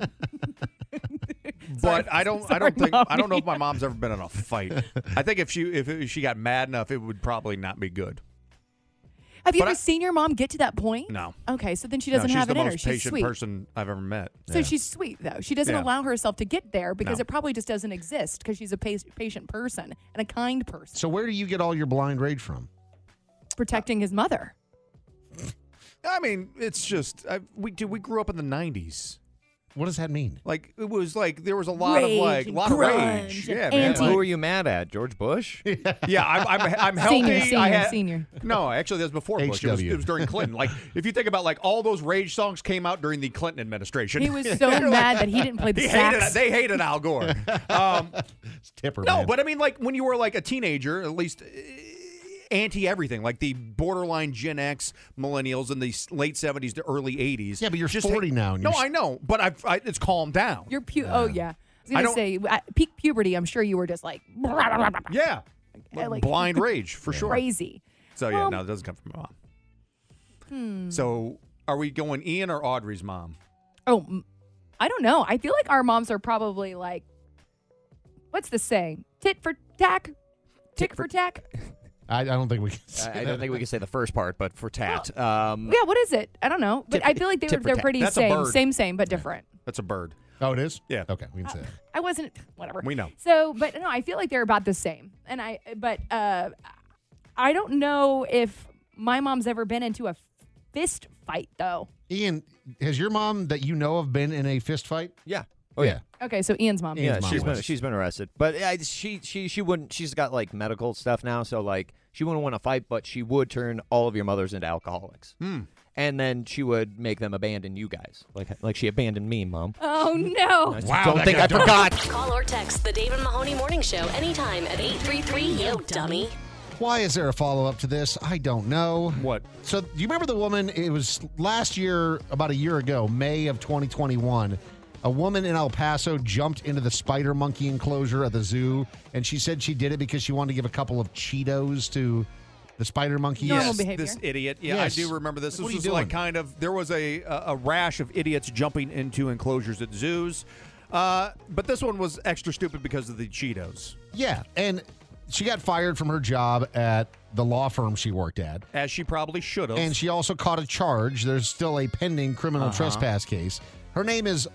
I don't know if my mom's ever been in a fight. I think if she got mad enough, it would probably not be good. Have you ever seen your mom get to that point? No. Okay, so then she doesn't have it in her. She's She's the most patient sweet. person I've ever met. So she's sweet, though. She doesn't Yeah. allow herself to get there because No. it probably just doesn't exist because she's a patient person and a kind person. So where do you get all your blind rage from? Protecting his mother. I mean, it's just we grew up in the 90s. What does that mean? Like it was like there was a lot Rage of like and lot of grunge rage. and Yeah, man. anti- Who are you mad at? George Bush? Yeah, I'm healthy. Senior. No, actually, that was before Bush. It was during Clinton. Like, if you think about like all those rage songs came out during the Clinton administration. He was so mad that he didn't play the sax. They hated Al Gore. It's Tipper, no, man. but I mean, like when you were like a teenager, at least anti everything, like the borderline Gen X millennials in the late 70s to early 80s. Yeah, but you're just 40 now. And No, you're I know, but it's calmed down. You're oh yeah. I was gonna say at peak puberty. I'm sure you were just like Yeah, like blind rage for sure. Crazy. So yeah, no, it doesn't come from my mom. So are we going Ian or Audrey's mom? Oh, I don't know. I feel like our moms are probably like, what's the saying? Tit for tack, tick for tack. I don't think we can say I don't think we can say the first part, but for tat. Yeah, what is it? I don't know, but I feel like they're pretty That's a bird. same, but different. That's a bird. Oh, it is? Yeah. Okay, we can say that. I wasn't whatever. We know. So, but no, I feel like they're about the same, and I don't know if my mom's ever been into a fist fight though. Ian, has your mom that you know of been in a fist fight? Yeah. Oh, yeah. Okay, so Ian's mom. Yeah, Ian's mom she's been arrested, but she wouldn't. She's got like medical stuff now, so like she wouldn't want to fight, but she would turn all of your mothers into alcoholics, and then she would make them abandon you guys, like she abandoned me, Mom. Oh no! Don't think I forgot. Call or text the David Mahoney Morning Show anytime at 833-YO-DUMMY. Why is there a follow-up to this? I don't know. What? So, do you remember the woman? It was last year, about a year ago, May of 2021. A woman in El Paso jumped into the spider monkey enclosure at the zoo, and she said she did it because she wanted to give a couple of Cheetos to the spider monkey. Normal behavior. This idiot. Yeah, Yes. I do remember this. What are This you was like doing? kind of, there was a rash of idiots jumping into enclosures at zoos. But this one was extra stupid because of the Cheetos. Yeah, and she got fired from her job at the law firm she worked at. As she probably should have. And she also caught a charge. There's still a pending criminal trespass case. Her name is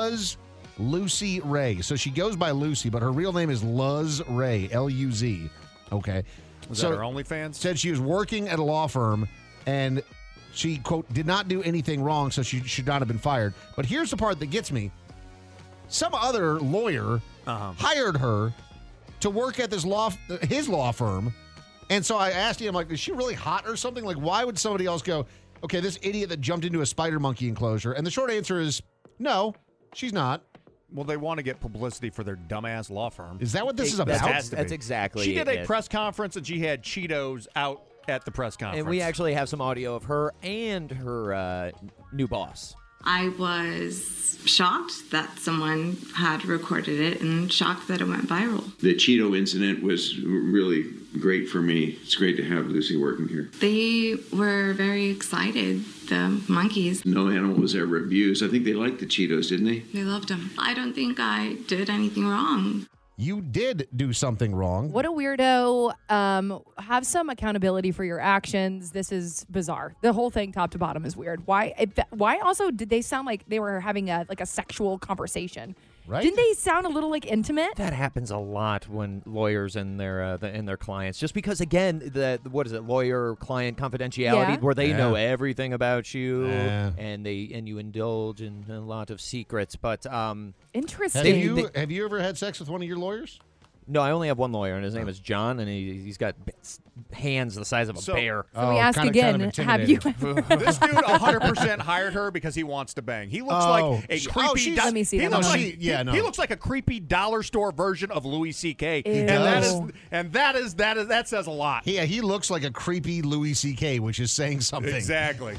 Lucy Ray. So she goes by Lucy, but her real name is Luz Ray, L-U-Z. Okay. Was that her OnlyFans? Said she was working at a law firm, and she, quote, did not do anything wrong, so she should not have been fired. But here's the part that gets me. Some other lawyer hired her to work at his law firm. And so I asked him, like, is she really hot or something? Like, why would somebody else go, okay, this idiot that jumped into a spider monkey enclosure? And the short answer is, no, she's not. Well, they want to get publicity for their dumbass law firm. Is that what this is about? That's exactly She did a it. press conference, and she had Cheetos out at the press conference. And we actually have some audio of her and her new boss. I was shocked that someone had recorded it and shocked that it went viral. The Cheeto incident was really great for me. It's great to have Lucy working here. They were very excited, the monkeys. No animal was ever abused. I think they liked the Cheetos, didn't they? They loved them. I don't think I did anything wrong. you did do something wrong. What a weirdo. Have some accountability for your actions. This is bizarre. The whole thing, top to bottom, is weird. Why also did they sound like they were having a sexual conversation? Right? Didn't they sound a little intimate? That happens a lot when lawyers and their clients, just because again, lawyer-client confidentiality, where they know everything about you, and you indulge in a lot of secrets. But interesting. Have you ever had sex with one of your lawyers? No, I only have one lawyer, and his name is John, and he's got hands the size of a bear. So we ask again, have you? This dude 100% hired her because he wants to bang. He looks like a creepy. Let me see that. He looks like a creepy dollar store version of Louis C.K. And that says a lot. Yeah, he looks like a creepy Louis C.K., which is saying something. Exactly.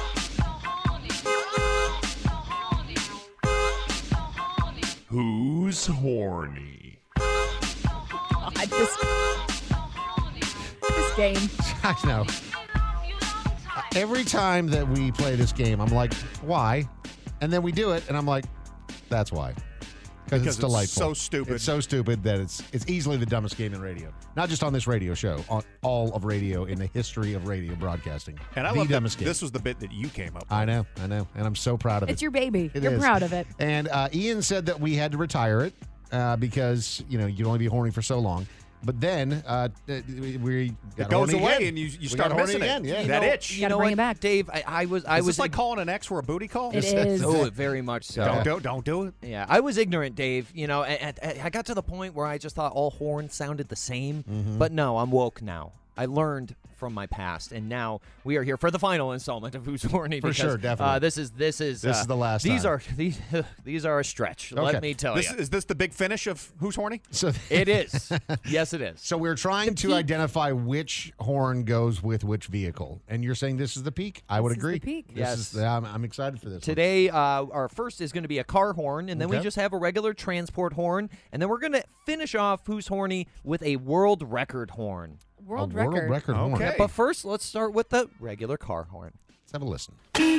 Who's horny? This game. I know. Every time that we play this game, I'm like, why? And then we do it, and I'm like, that's why. Because it's delightful. It's so stupid. It's so stupid that it's easily the dumbest game in radio. Not just on this radio show, on all of radio in the history of radio broadcasting. And I love that this was the bit that you came up with. I know. And I'm so proud of it. It's your baby. You're proud of it. And Ian said that we had to retire it because, you'd only be horny for so long. But then it goes away and you start missing it. Yeah. That itch. You got to bring it back, Dave. I was this like calling an ex for a booty call? It is. Oh, very much so. Don't do it. Yeah, I was ignorant, Dave. I got to the point where I just thought all horns sounded the same. Mm-hmm. But no, I'm woke now. I learned from my past, and now we are here for the final installment of Who's Horny. For sure, definitely. This is the last. These are a stretch. Okay. Let me tell you. Is this the big finish of Who's Horny? So it is. Yes, it is. So we're trying to identify which horn goes with which vehicle, and you're saying this is the peak. I would agree. Is the peak. Yes, I'm excited for this. Today, our first is going to be a car horn, and then we just have a regular transport horn, and then we're going to finish off Who's Horny with a world record horn. World record horn. Okay. But first, let's start with the regular car horn. Let's have a listen.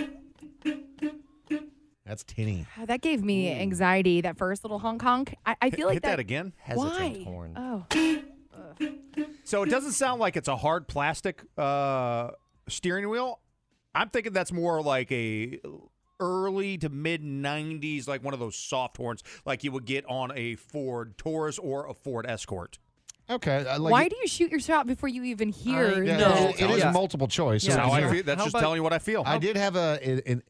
That's tinny. That gave me anxiety, that first little honk honk. I feel like hit that again. Hesitant Why? horn. Oh. So it doesn't sound like it's a hard plastic steering wheel. I'm thinking that's more like a early to mid 90s, like one of those soft horns like you would get on a Ford Taurus or a Ford Escort. Okay. Why do you shoot your shot before you even hear? It is multiple choice. That's how I feel. That's just telling you what I feel. I did have a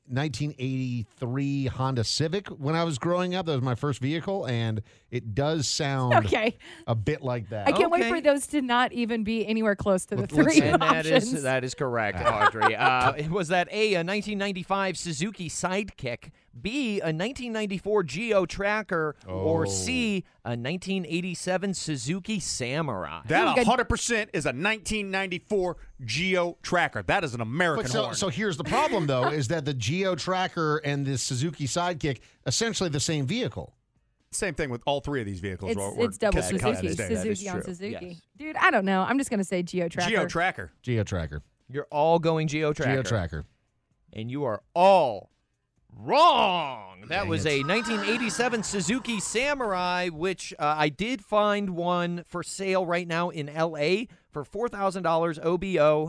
1983 Honda Civic when I was growing up. That was my first vehicle, and it does sound a bit like that. I can't wait for those to not even be anywhere close to the three options. That is correct, Audrey. Was that A, a 1995 Suzuki Sidekick, B, a 1994 Geo Tracker, or C, a 1987 Suzuki Samurai? That 100% is a 1994 Geo Tracker. That is an American horn. So here's the problem, though, is that the Geo Tracker and the Suzuki Sidekick, essentially the same vehicle. Same thing with all three of these vehicles. It's double Suzuki. Suzuki on Suzuki. Yes. Dude, I don't know. I'm just going to say Geo Tracker. Geo Tracker. Geo Tracker. You're all going Geo Tracker. Geo Tracker. And you are all wrong. That was a 1987 Suzuki Samurai, which I did find one for sale right now in L.A. for $4,000 OBO,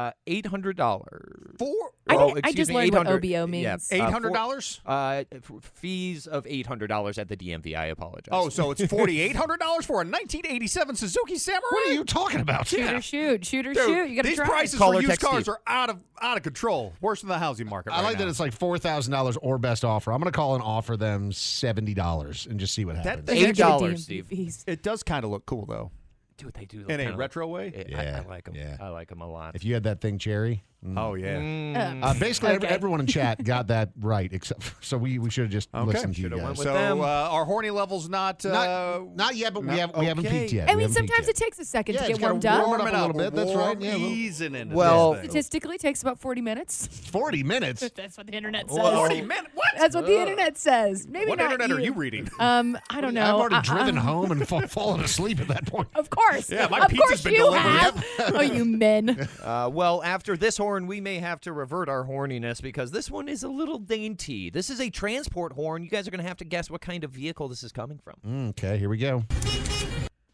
$800. I just learned what OBO means. Yeah, $800? Fees of $800 at the DMV. I apologize. Oh, so it's $4,800 for a 1987 Suzuki Samurai? What are you talking about? Shoot or shoot. Shoot or shoot. You got to These try. prices for used cars are out of control. Worse than the housing market I like that it's like $4,000 or best offer. I'm going to call and offer them $70 and just see what happens. $8, Steve. It does kind of look cool, though. Dude, they do. In a retro way? I like them. Yeah. I like them a lot. If you had that thing, Cherry. Oh, yeah. Basically, everyone in chat got that right, except so we should have just listened to you guys. So our horny level's not yet, but we haven't peaked yet. I mean, sometimes it takes a second to get warmed up. Warm it up a little bit. That's right. Easing into statistically, it takes about 40 minutes. 40 minutes? That's what the internet says. 40 minutes? What? That's what the internet says. Maybe what not internet are you reading? I don't know. I've already driven home and fallen asleep at that point. Of course. Yeah, my pizza's been delivered. Oh, you men. Well, after this horn, we may have to revert our horniness because this one is a little dainty. This is a transport horn. You guys are going to have to guess what kind of vehicle this is coming from. Okay, here we go.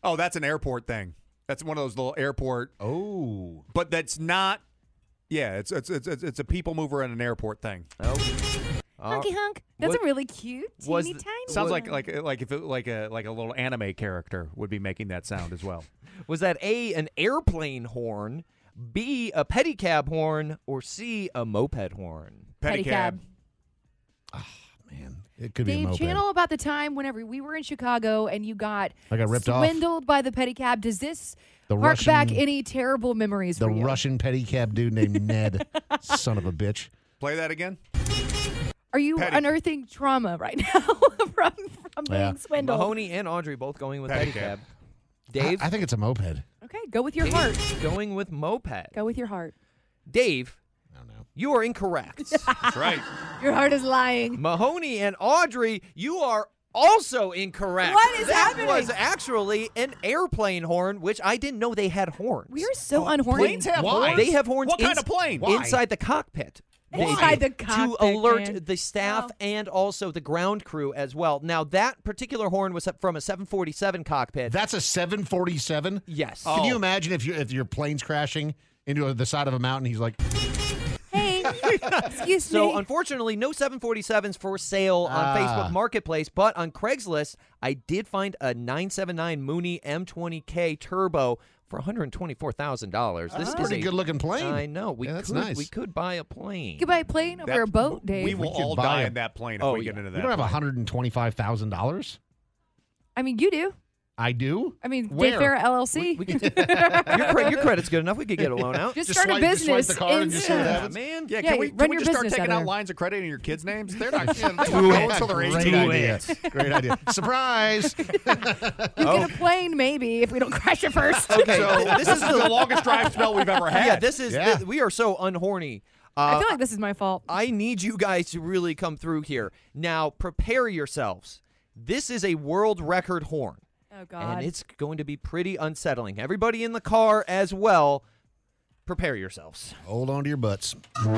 Oh, that's an airport thing. That's one of those little airport. Oh. But that's not. Yeah, it's a people mover and an airport thing. Oh. Hunky hunk. That's a really cute, teeny tiny. Sounds one. like if it like a little anime character would be making that sound as well. Was that A, an airplane horn, B, a pedicab horn, or C, a moped horn? Pedicab. It could be a Dave, moped. channel about the time whenever we were in Chicago and you got I got ripped off. swindled by the pedicab. Does this The hark Russian- back any terrible memories The for you? Russian pedicab dude named Ned. Son of a bitch. Play that again. Are you unearthing trauma right now from being swindled? Mahoney and Audrey both going with pedicab. Dave? I think it's a moped. Okay, go with your Dave heart. Going with moped. Go with your heart. Dave, you are incorrect. That's right. Your heart is lying. Mahoney and Audrey, you are also incorrect. What is that happening? was actually an airplane horn, which I didn't know they had horns. We are so unhorny. Planes have horns? They have horns. What kind of plane? Why? Inside the cockpit. Inside the cockpit, to alert man. the staff and also the ground crew as well. Now, that particular horn was from a 747 cockpit. That's a 747? Yes. Can you imagine if your plane's crashing into the side of a mountain? He's like, Hey, excuse So, me. unfortunately, no 747s for sale on Facebook Marketplace, but on Craigslist, I did find a 979 Mooney M20K Turbo for $124,000. This That's is a pretty good-looking plane. I know. Yeah, that's could, nice. We could buy a plane. You could buy a plane over a boat, Dave. We will all buy die a- in that plane if Oh, we get yeah. into that. you don't have plane. $125,000? I mean, you do. I do? I mean, Where? Dayfair LLC. Your credit's good enough. We could get a loan out. Just start a swipe business. the card and just see what in- happens. Man. Yeah, Yeah, can we run just your start business taking out out there. lines of credit in your kids' names? They're not going until they're 18. Great idea. Great idea. Surprise! You get a plane, maybe, if we don't crash it first. Okay, So this is the longest drive spell we've ever had. Yeah, this is. Yeah. We are so unhorny. I feel like this is my fault. I need you guys to really come through here. Now, prepare yourselves. This is a world record horn. Oh, God. And it's going to be pretty unsettling. Everybody in the car as well, prepare yourselves. Hold on to your butts.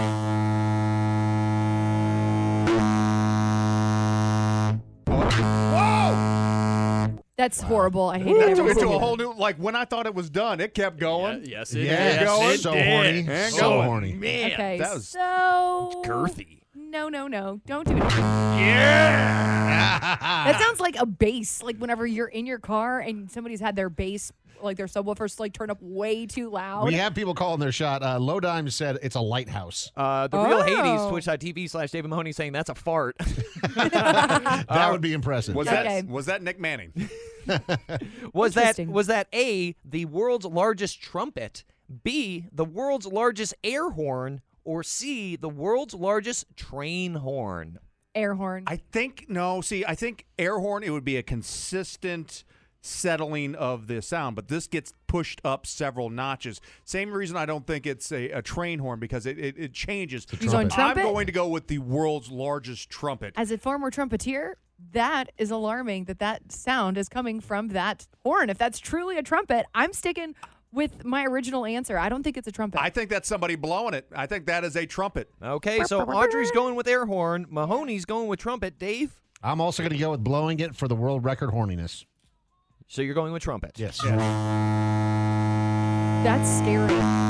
Whoa! That's horrible. I hate It it took every it to a single whole new, like when I thought it was done, it kept going. Yes, Yeah, going. so horny. And So going. horny. Man, Okay, that was so girthy. No, don't do it. Yeah! That sounds like a bass. Like whenever you're in your car and somebody's had their bass, like their subwoofers, like turned up way too loud. We have people calling their shot. Low Dime said it's a lighthouse. The real Hades, Oh. twitch.tv/David Mahoney saying that's a fart. That would be impressive. Was Okay. that Nick Manning? Was Interesting. that A, the world's largest trumpet, B, the world's largest air horn, or C, the world's largest train horn? Air horn. I think I think air horn, it would be a consistent settling of the sound, but this gets pushed up several notches. Same reason I don't think it's a train horn, because it changes. You're going trumpet. trumpet? I'm going to go with the world's largest trumpet. As a former trumpeter, that is alarming that sound is coming from that horn. If that's truly a trumpet, I'm sticking with my original answer. I don't think it's a trumpet. I think that's somebody blowing it. I think that is a trumpet. Okay, so Audrey's going with air horn. Mahoney's going with trumpet. Dave? I'm also going to go with blowing it for the world record horniness. So you're going with trumpet? Yes. That's scary.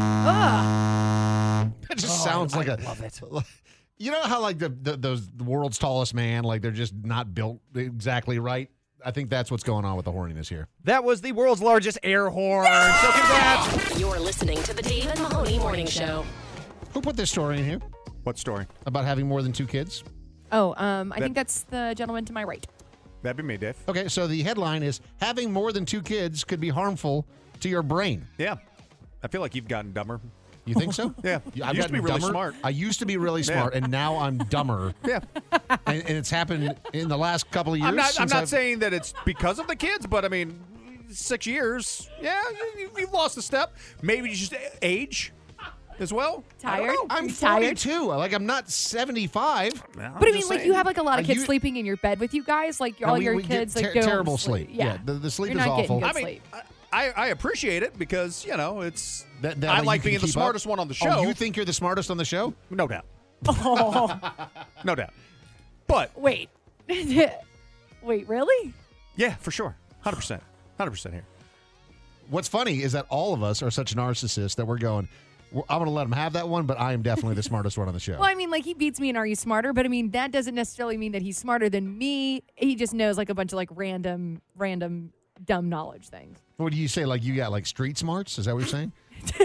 Ugh. That just sounds like love it. You know how like the world's tallest man, like they're just not built exactly right? I think that's what's going on with the horniness here. That was the world's largest air horn. So congrats. You're listening to the Dave and Mahoney Morning Show. Who put this story in here What story? about having more than 2 kids? Oh, I think that's the gentleman to my right. That'd be me, Dave. Okay, so the headline is having more than 2 kids could be harmful to your brain. Yeah. I feel like you've gotten dumber. You think so? Yeah. I've You used to be gotten really dumber. smart. I used to be really smart, and now I'm dumber. Yeah. And it's happened in the last couple of years. I'm not since I've- saying that it's because of the kids, but I mean, 6 years. Yeah, you've lost a step. Maybe you just age as well. I don't Tired? know. I'm You tired? 42. Like, I'm not 75. But I mean, like, you have like a lot of kids You- sleeping in your bed with you guys. Like, No, all we your get kids like ter- don't terrible sleep. Yeah, the sleep You're is not awful. Getting good I mean, sleep. I appreciate it because, it's. That I you like can being the keep up. smartest one on the show. Oh, you think you're the smartest on the show? No doubt. Oh, No doubt. But, wait, wait, really? yeah, for sure. 100%. 100% here. what's funny is that all of us are such narcissists that we're going, I'm going to let him have that one, but I am definitely the smartest one on the show. Well, I mean, like, he beats me in Are You Smarter? But, I mean, that doesn't necessarily mean that he's smarter than me. He just knows, like, a bunch of, like, random dumb knowledge things. What do you say? Like, you got, like, street smarts? Is that what you're saying?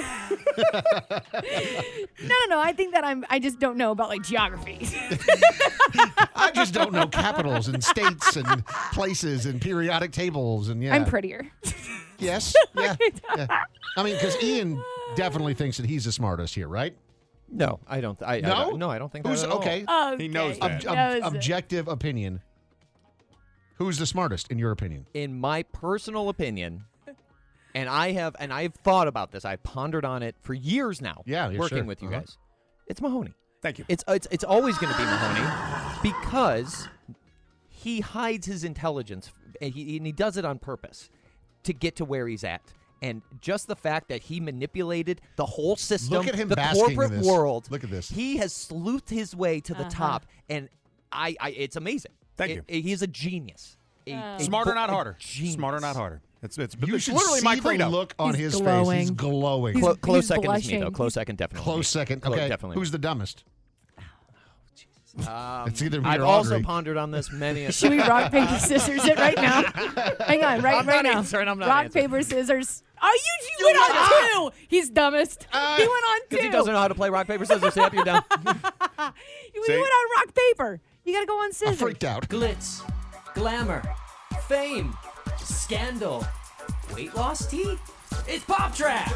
No. I think that I just don't know about, like, geography. I just don't know capitals and states and places and periodic tables. And yeah. I'm prettier. Yes. Yeah. I mean, because Ian definitely thinks that he's the smartest here, right? No, I don't. I don't think that at all. Okay. He knows that. Objective opinion. Who's the smartest, in your opinion? In my personal opinion, and I've thought about this. I've pondered on it for years now. Yeah, working with you guys. It's Mahoney. Thank you. It's always going to be Mahoney because he hides his intelligence, and he does it on purpose to get to where he's at. And just the fact that he manipulated the whole system, Look at him the basking corporate in this. world. Look at this. He has sleuthed his way to the top, and it's amazing. Thank you. He's a genius. Smarter, not harder. Genius. Smarter, not harder. It's You should literally see my the credo. look on He's his glowing. face. He's glowing. Close second is me, blushing. though. Close second, definitely. Close me. second. Close, Okay. definitely. Who's the dumbest? It's either me I've or also Audrey. pondered on this many a Should we rock, paper, scissors it right now? Hang on, right now. I'm not rock, answering. paper, scissors. Oh, you went on 2. He's dumbest. He went on 2. Because he doesn't know how to play rock, paper, scissors. Yep, you're done. You went on rock, paper. You got to go on I scissors. freaked out. Glitz, glamour, fame, scandal, weight loss tea. It's Pop Trash.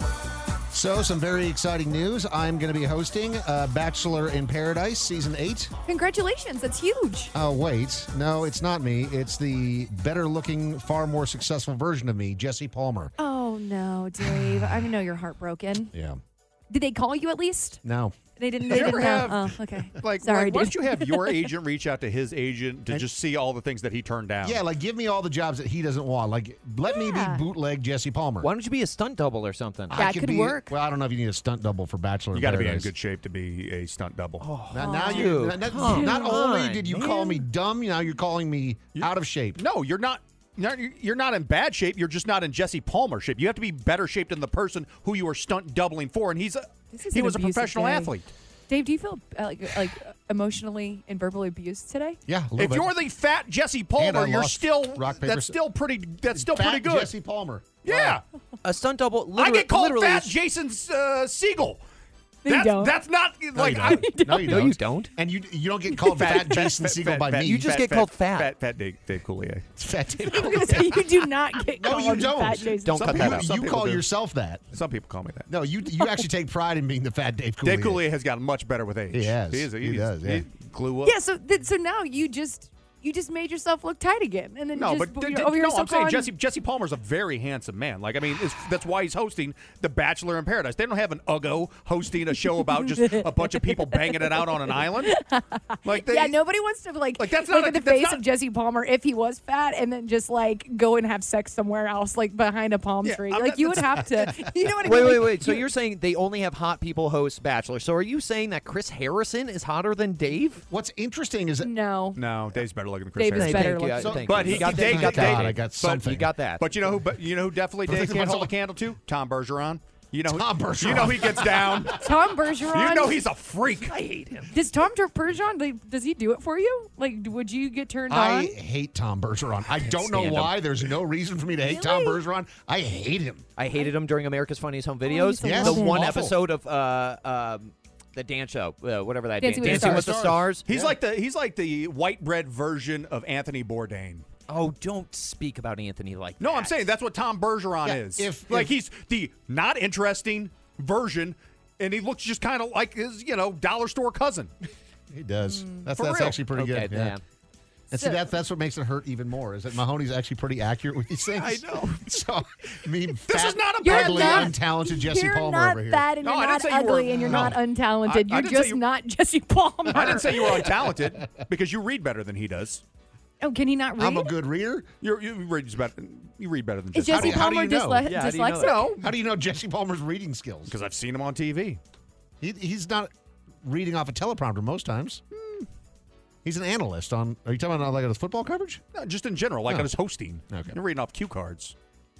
So, some very exciting news. I'm going to be hosting Bachelor in Paradise Season 8. Congratulations. That's huge. Oh, wait. No, it's not me. It's the better-looking, far more successful version of me, Jesse Palmer. Oh, no, Dave. I know you're heartbroken. Yeah. Did they call you at least? No. They didn't. Did you ever have, Oh, okay. Like, Sorry, why dude. don't you have your agent reach out to his agent to just see all the things that he turned down? Yeah, like, give me all the jobs that he doesn't want. Like, let me be bootleg Jesse Palmer. Why don't you be a stunt double or something? That could work. Well, I don't know if you need a stunt double for Bachelor in You got to be in Paradise. good shape to be a stunt double. Now dude, you not only on, did you man. call me dumb, now you're calling me out of shape. No, you're not. You're not in bad shape. You're just not in Jesse Palmer shape. You have to be better shaped than the person who you are stunt doubling for, and he was a professional athlete. Dave, do you feel like emotionally and verbally abused today? Yeah, a little If bit. you're the fat Jesse And Palmer, I you're lost still rock, paper, that's still pretty. That's still Fat pretty good. Jesse Palmer. Yeah, A stunt double. I get called literally fat is- Jason Siegel. No, you don't. That's not No, like you I, don't. No, you No, don't. you don't. And you don't get called fat Jason Siegel by me. You just get called fat. Fat Dave Coulier. It's fat Dave. I was gonna say you do not get No, called you don't. Fat Jason. Don't Some cut that people- out. Some You people call do. yourself that. Some people call me that. No, you actually take pride in being the fat Dave Coulier. Dave Coulier has gotten much better with age. He has. He He does, yeah. Glue up. Yeah, so now you just made yourself look tight again, and then No, just, but you're over here no, still I'm saying calling- Jesse Palmer's a very handsome man. Like, I mean, that's why he's hosting The Bachelor in Paradise. They don't have an Uggo hosting a show about just a bunch of people banging it out on an island. Like, yeah, nobody wants to like that's look not at the face of Jesse Palmer if he was fat, and then just like go and have sex somewhere else, like behind a palm tree. I'm Like not- you would have to, you know what I mean? Wait. Like, So you're saying they only have hot people host Bachelor. So are you saying that Chris Harrison is hotter than Dave? What's interesting is that no, Dave's better looking than Chris Dave is Harrison. better Thank you. looking. Thank But you. he got Dave that. got God, I got something. You got that. But you know who definitely Dave can't hold a candle to? Tom Bergeron. You know Tom Bergeron. You know he gets down. Tom Bergeron. You know he's a freak. I hate him. Does Tom Bergeron? Does he do it for you? Like, would you get turned I on? hate Tom Bergeron. I don't know stand him. why. There's no reason for me to hate Tom Bergeron. I hate him. I hated him during America's Funniest Home I Videos. used to Yes. The love one him. episode of the dance show, whatever that Dancing with the Dancing with the Stars. Stars. He's like the white bread version of Anthony Bourdain. Oh, don't speak about Anthony like No, that. I'm saying that's what Tom Bergeron Yeah, is. if- he's the not interesting version, and he looks just kind of like his, dollar store cousin. He does. That's For real. actually pretty Okay, good. Yeah. yeah. And see, that's what makes it hurt even more, is that Mahoney's actually pretty accurate with these things. I know. So, me, This is not a You're bad ugly, not- untalented Jesse you're Palmer not over here. fat and No, you're I didn't not say you were- ugly and you're no. not untalented. I You're didn't say just you- not Jesse Palmer. I didn't say you were untalented because you read better than he does. Oh, can he not read? I'm a good reader. You read better than Is Jesse. Jesse How do Palmer you know? Yeah, how do you know dyslexic? that? No, How do you know Jesse Palmer's reading skills? because I've seen him on TV. He's not reading off a teleprompter most times. He's an analyst on. Are you talking about like on his football coverage? No, just in general, like Oh. on his hosting. Okay. You're reading off cue cards.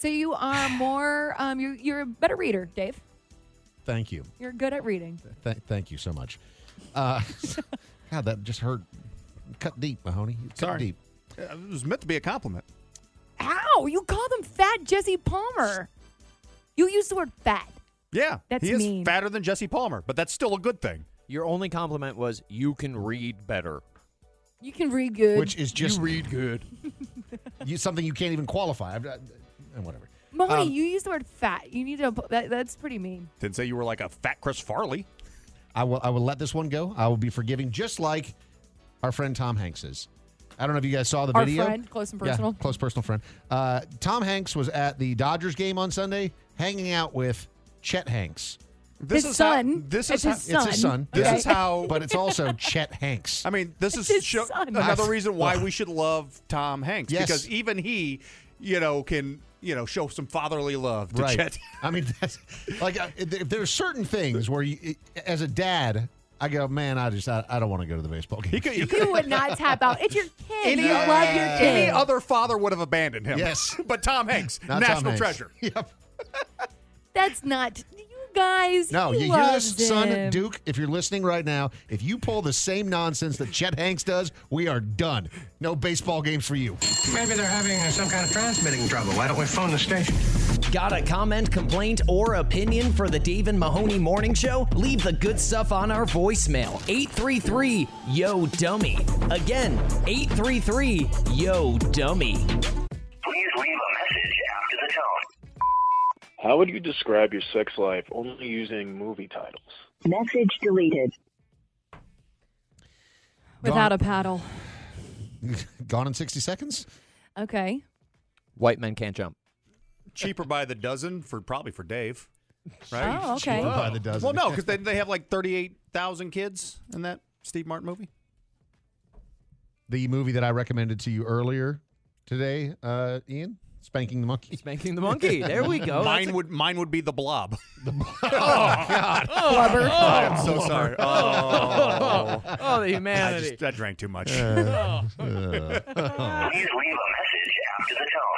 So you are more, you're a better reader, Dave. Thank you. You're good at reading. Thank you so much. God, that just hurt. Cut deep, Mahoney. Cut deep. It was meant to be a compliment. Ow! You called him fat Jesse Palmer. You used the word fat. Yeah, That's he is mean. fatter than Jesse Palmer, but that's still a good thing. Your only compliment was you can read better. You can read good. Which is just You read good. something you can't even qualify. And whatever. Mahoney, you used the word fat. You need to. That's pretty mean. Didn't say you were like a fat Chris Farley. I will let this one go. I will be forgiving, just like our friend Tom Hanks is. I don't know if you guys saw the video. Our friend, close and personal. Yeah, close personal friend. Tom Hanks was at the Dodgers game on Sunday, hanging out with Chet Hanks. This His is son. How, this It's is his how, son. It's his son. This is how. But it's also Chet Hanks. I mean, this is his son. another reason why we should love Tom Hanks, Yes. because even he, can show some fatherly love to Right. Chet. I mean, that's, like, if there's certain things where you, as a dad, I go, man, I don't want to go to the baseball game. You would not tap out. It's your kid. You love your kid. Any other father would have abandoned him. Yes. But Tom Hanks, Not Tom national Hanks. treasure. Yep. That's not. You guys. No, he you hear loves this, son, him. Duke? If you're listening right now, if you pull the same nonsense that Chet Hanks does, we are done. No baseball games for you. Maybe they're having some kind of transmitting trouble. Why don't we phone the station? Got a comment, complaint, or opinion for the Dave and Mahoney Morning Show? Leave the good stuff on our voicemail. 833-YO-DUMMY. Again, 833-YO-DUMMY. Please leave a message after the tone. How would you describe your sex life only using movie titles? Message deleted. Without a paddle. Gone in 60 seconds? Okay. White men can't jump. Cheaper by the dozen probably for Dave. Right? Oh, okay. Cheaper by the dozen. Well, no, because they have like 38,000 kids in that Steve Martin movie. The movie that I recommended to you earlier today, Ian? Spanking the Monkey. Spanking the Monkey. There we go. Mine would be The Blob. Oh, God. Flubber. I'm so sorry. Oh, the humanity. I drank too much. Please leave a message after the tone.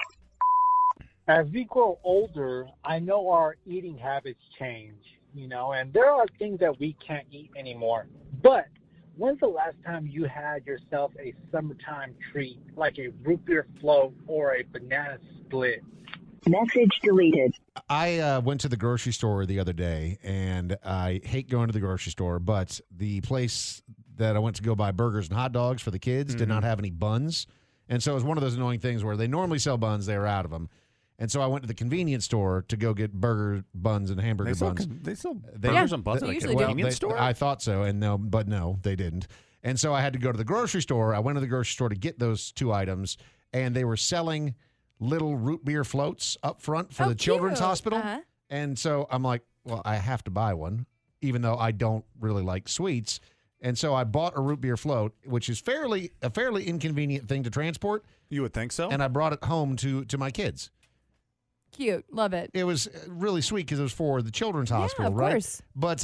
As we grow older, I know our eating habits change, and there are things that we can't eat anymore. But when's the last time you had yourself a summertime treat, like a root beer float or a banana split? Message deleted. I went to the grocery store the other day, and I hate going to the grocery store, but the place that I went to go buy burgers and hot dogs for the kids did not have any buns. And so it was one of those annoying things where they normally sell buns, they were out of them. And so I went to the convenience store to go get burger buns and hamburger buns. They sell burgers and buns at a convenience store? I thought so, and no, they didn't. And so I had to go to the grocery store. I went to the grocery store to get those two items, and they were selling little root beer floats up front for the children's hospital. Uh-huh. And so I'm like, well, I have to buy one, even though I don't really like sweets. And so I bought a root beer float, which is a fairly inconvenient thing to transport. You would think so. And I brought it home to my kids. Cute. Love it. It was really sweet because it was for the children's hospital, of right? course. But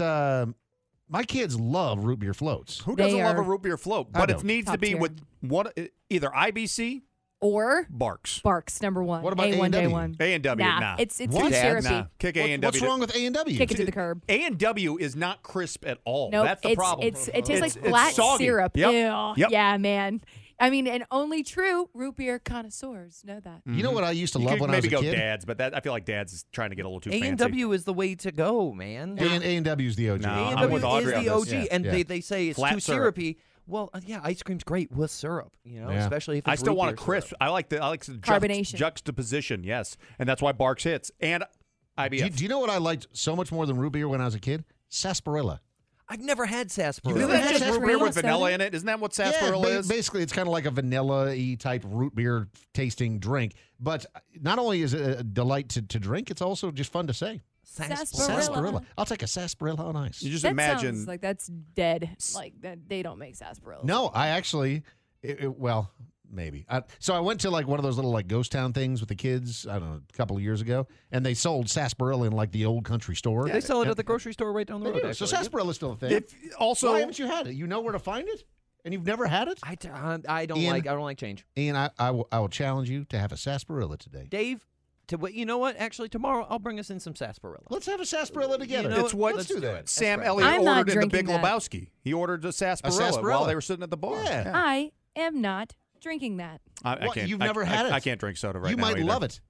my kids love root beer floats. Who doesn't love a root beer float? But it needs to be tier. with either IBC or Barks. Barks, number one. What about A1, A&W? Day1. A&W, Nah, nah. it's too What? syrupy. Nah. Kick A&W. What's wrong with A&W? Kick it to the curb. A&W is not crisp at all. Nope, That's the problem. it tastes like It's flat soggy. syrup. Yep. Ew. Yep. Yeah, man. I mean, and only true root beer connoisseurs know that. You know what I used to You love could when I was maybe a go kid? Dad's, but I feel like Dad's is trying to get a little too fancy. A&W is the way to go, man. A&W is the OG. No, I'm A&W with Audrey is on the this. OG, and Yeah. they say it's Flat too syrup. syrupy. Well, yeah, ice cream's great with syrup, Yeah. especially if it's I still root want a beer crisp. syrup. I like the Carbonation. juxtaposition, yes. And that's why Barks hits. And IBF. Do you know what I liked so much more than root beer when I was a kid? Sarsaparilla. I've never had sarsaparilla. Isn't that had just root beer sarsaparilla with vanilla soda? in it? Isn't that what sarsaparilla is? Basically, it's kind of like a vanilla-y type root beer tasting drink. But not only is it a delight to drink, it's also just fun to say. Sarsaparilla. I'll take a sarsaparilla on ice. You just That imagine. sounds like that's dead. Like that, they don't make sarsaparilla. No, I actually, well, maybe. So I went to like one of those little like ghost town things with the kids, I don't know, a couple of years ago, and they sold sarsaparilla in like the old country store. They sell it at the grocery store right down the They road. do. So actually. sarsaparilla's still a thing. Also, why haven't you had it? You know where to find it, and you've never had it. I don't Ian? like change. Ian, I will challenge you to have a sarsaparilla today. Dave, You know what? Actually, tomorrow I'll bring us in some sarsaparilla. Let's have a sarsaparilla together. You know It's what Let's do that. Sam right. Elliott I'm not ordered in The Big drinking that. Lebowski. He ordered a sarsaparilla while they were sitting at the bar. Yeah. I am not drinking that. I What? can't. You've never had it? I can't drink soda right You now. might either. love it.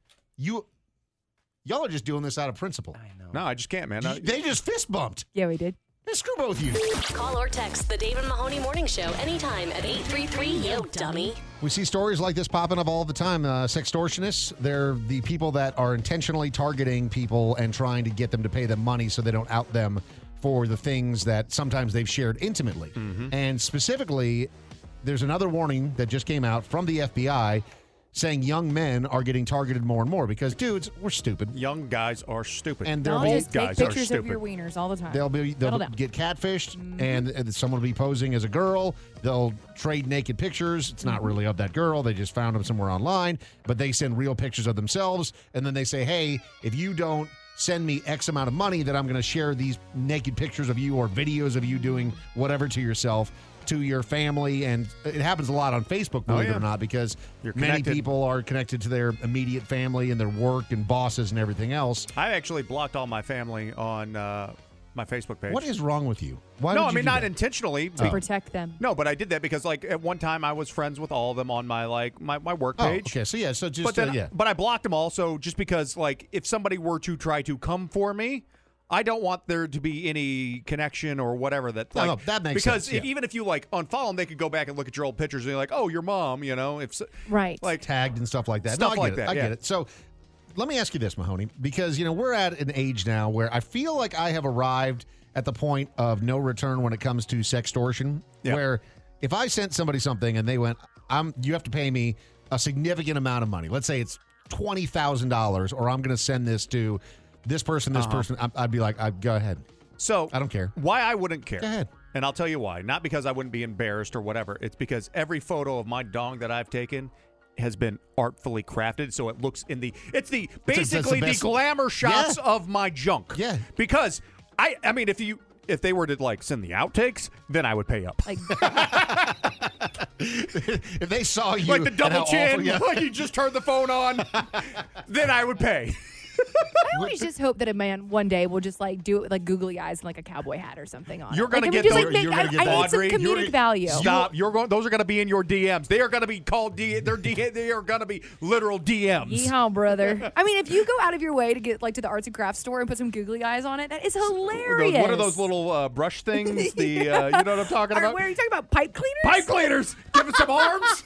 Y'all are just doing this out of principle. I know. No, I just can't, man. They just fist bumped. Yeah, we did. Hey, screw both of you. Call or text the Dave and Mahoney Morning Show anytime at 833-YO-DUMMY. We see stories like this popping up all the time. Sextortionists, they're the people that are intentionally targeting people and trying to get them to pay them money so they don't out them for the things that sometimes they've shared intimately. And specifically, there's another warning that just came out from the FBI saying young men are getting targeted more and more because dudes, we're stupid. Young guys are stupid. And They'll they'll just take pictures of your wieners all the time. They'll Settle down. get catfished, and someone will be posing as a girl. They'll trade naked pictures. It's not really of that girl. They just found them somewhere online, but they send real pictures of themselves, and then they say, hey, if you don't send me X amount of money, then I'm going to share these naked pictures of you or videos of you doing whatever to yourself, to your family. And it happens a lot on Facebook, believe it or not, because You're many connected. people are connected to their immediate family and their work and bosses and everything else. I actually blocked all my family on my Facebook page. What is wrong with you? Why no, would I you mean do not that? intentionally. To protect them. No, but I did that because like at one time I was friends with all of them on my my work Oh, page. okay. So yeah, so just But then, yeah. but I blocked them all. So just because like if somebody were to try to come for me, I don't want there to be any connection or whatever that. Like, No, that makes because sense, yeah. even if you like unfollow them, they could go back and look at your old pictures and be like, "Oh, your mom," you know, if right, like tagged and stuff like that. Stuff No, I like get it. that, I yeah. get it. So let me ask you this, Mahoney, because we're at an age now where I feel like I have arrived at the point of no return when it comes to sextortion. Yeah. Where if I sent somebody something and they went, you have to pay me a significant amount of money. Let's say it's $20,000, or I'm going to send this to this person, this person. I'd be like, go ahead. So I don't care. Why I wouldn't care? Go ahead. And I'll tell you why. Not because I wouldn't be embarrassed or whatever. It's because every photo of my dong that I've taken has been artfully crafted, so it looks it's basically the best. glamour shots Yeah. of my junk. Yeah. Because I mean if they were to like send the outtakes, then I would pay up. Like, If they saw you like the and double how chin, awful- yeah. like you just turned the phone on, then I would pay. I always just hope that a man one day will just like do it with like googly eyes and like a cowboy hat or something on. You're going gonna to get just, those. like, make, You're gonna get I need some Audrey, comedic value. Stop. Those are going to be in your DMs. They are going to be called they are going to be literal DMs. Yeehaw, brother. I mean, if you go out of your way to get like to the arts and crafts store and put some googly eyes on it, that is hilarious. What are those little brush things? The you know what I'm talking about? Where are you talking about? Pipe cleaners? Pipe cleaners. Give it some arms.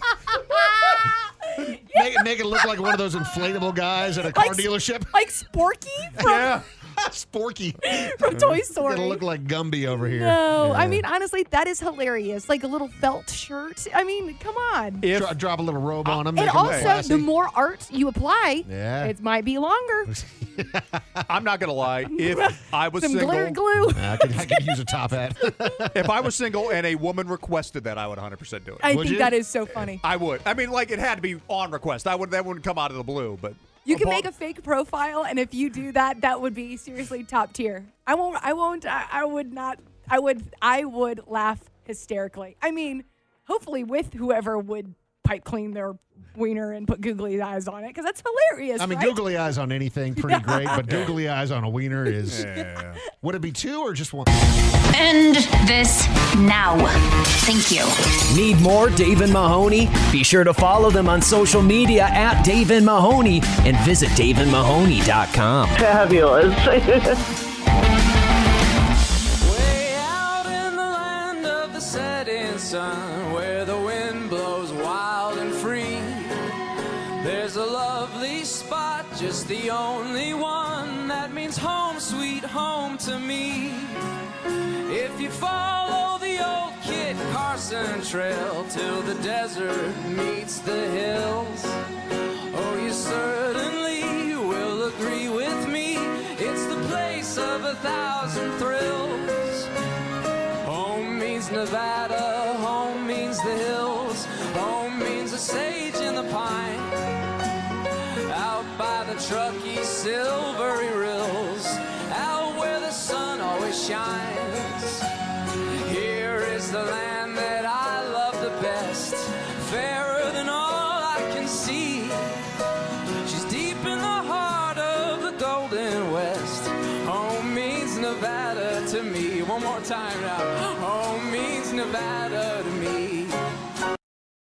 Make it look like one of those inflatable guys at a car dealership. Like Sporky from Yeah. Sporky from Toy Story. It'll look like Gumby over here. No, Yeah. I mean honestly, that is hilarious. Like a little felt shirt. I mean, come on. Drop a little robe on them. And make 'em look also, classy. the more art you apply, Yeah. it might be longer. I'm not going to lie. If I was Some single, glitter glue. I could use a top hat. if I was single and a woman requested that, I would 100% do it. I think that is so funny. I would. I mean, like it had to be on request. That wouldn't come out of the blue, but You can make a fake profile, and if you do that, that would be seriously top tier. I would laugh hysterically. I mean, hopefully with whoever would pipe clean their wiener and put googly eyes on it, because that's hilarious. I mean, right? googly eyes on anything, pretty great, but googly eyes on a wiener is. Yeah. Would it be two or just one? End this now. Thank you. Need more Dave and Mahoney? Be sure to follow them on social media at Dave and Mahoney and visit daveandmahoney.com. Fabulous. Way out in the land of the setting sun, where the wind blows wild and free, there's a lovely spot, just the only one that means home, sweet home to me. If you follow the old Kit Carson trail till the desert meets the hills, oh, you certainly will agree with me. It's the place of 1,000 thrills. Home means Nevada, home means the hills, home means the sage and the pine. Out by the Truckee silvery rills, out where the sun always shines. Here is the land that I love the best, fairer than all I can see. She's deep in the heart one more time now. Home means Nevada to me.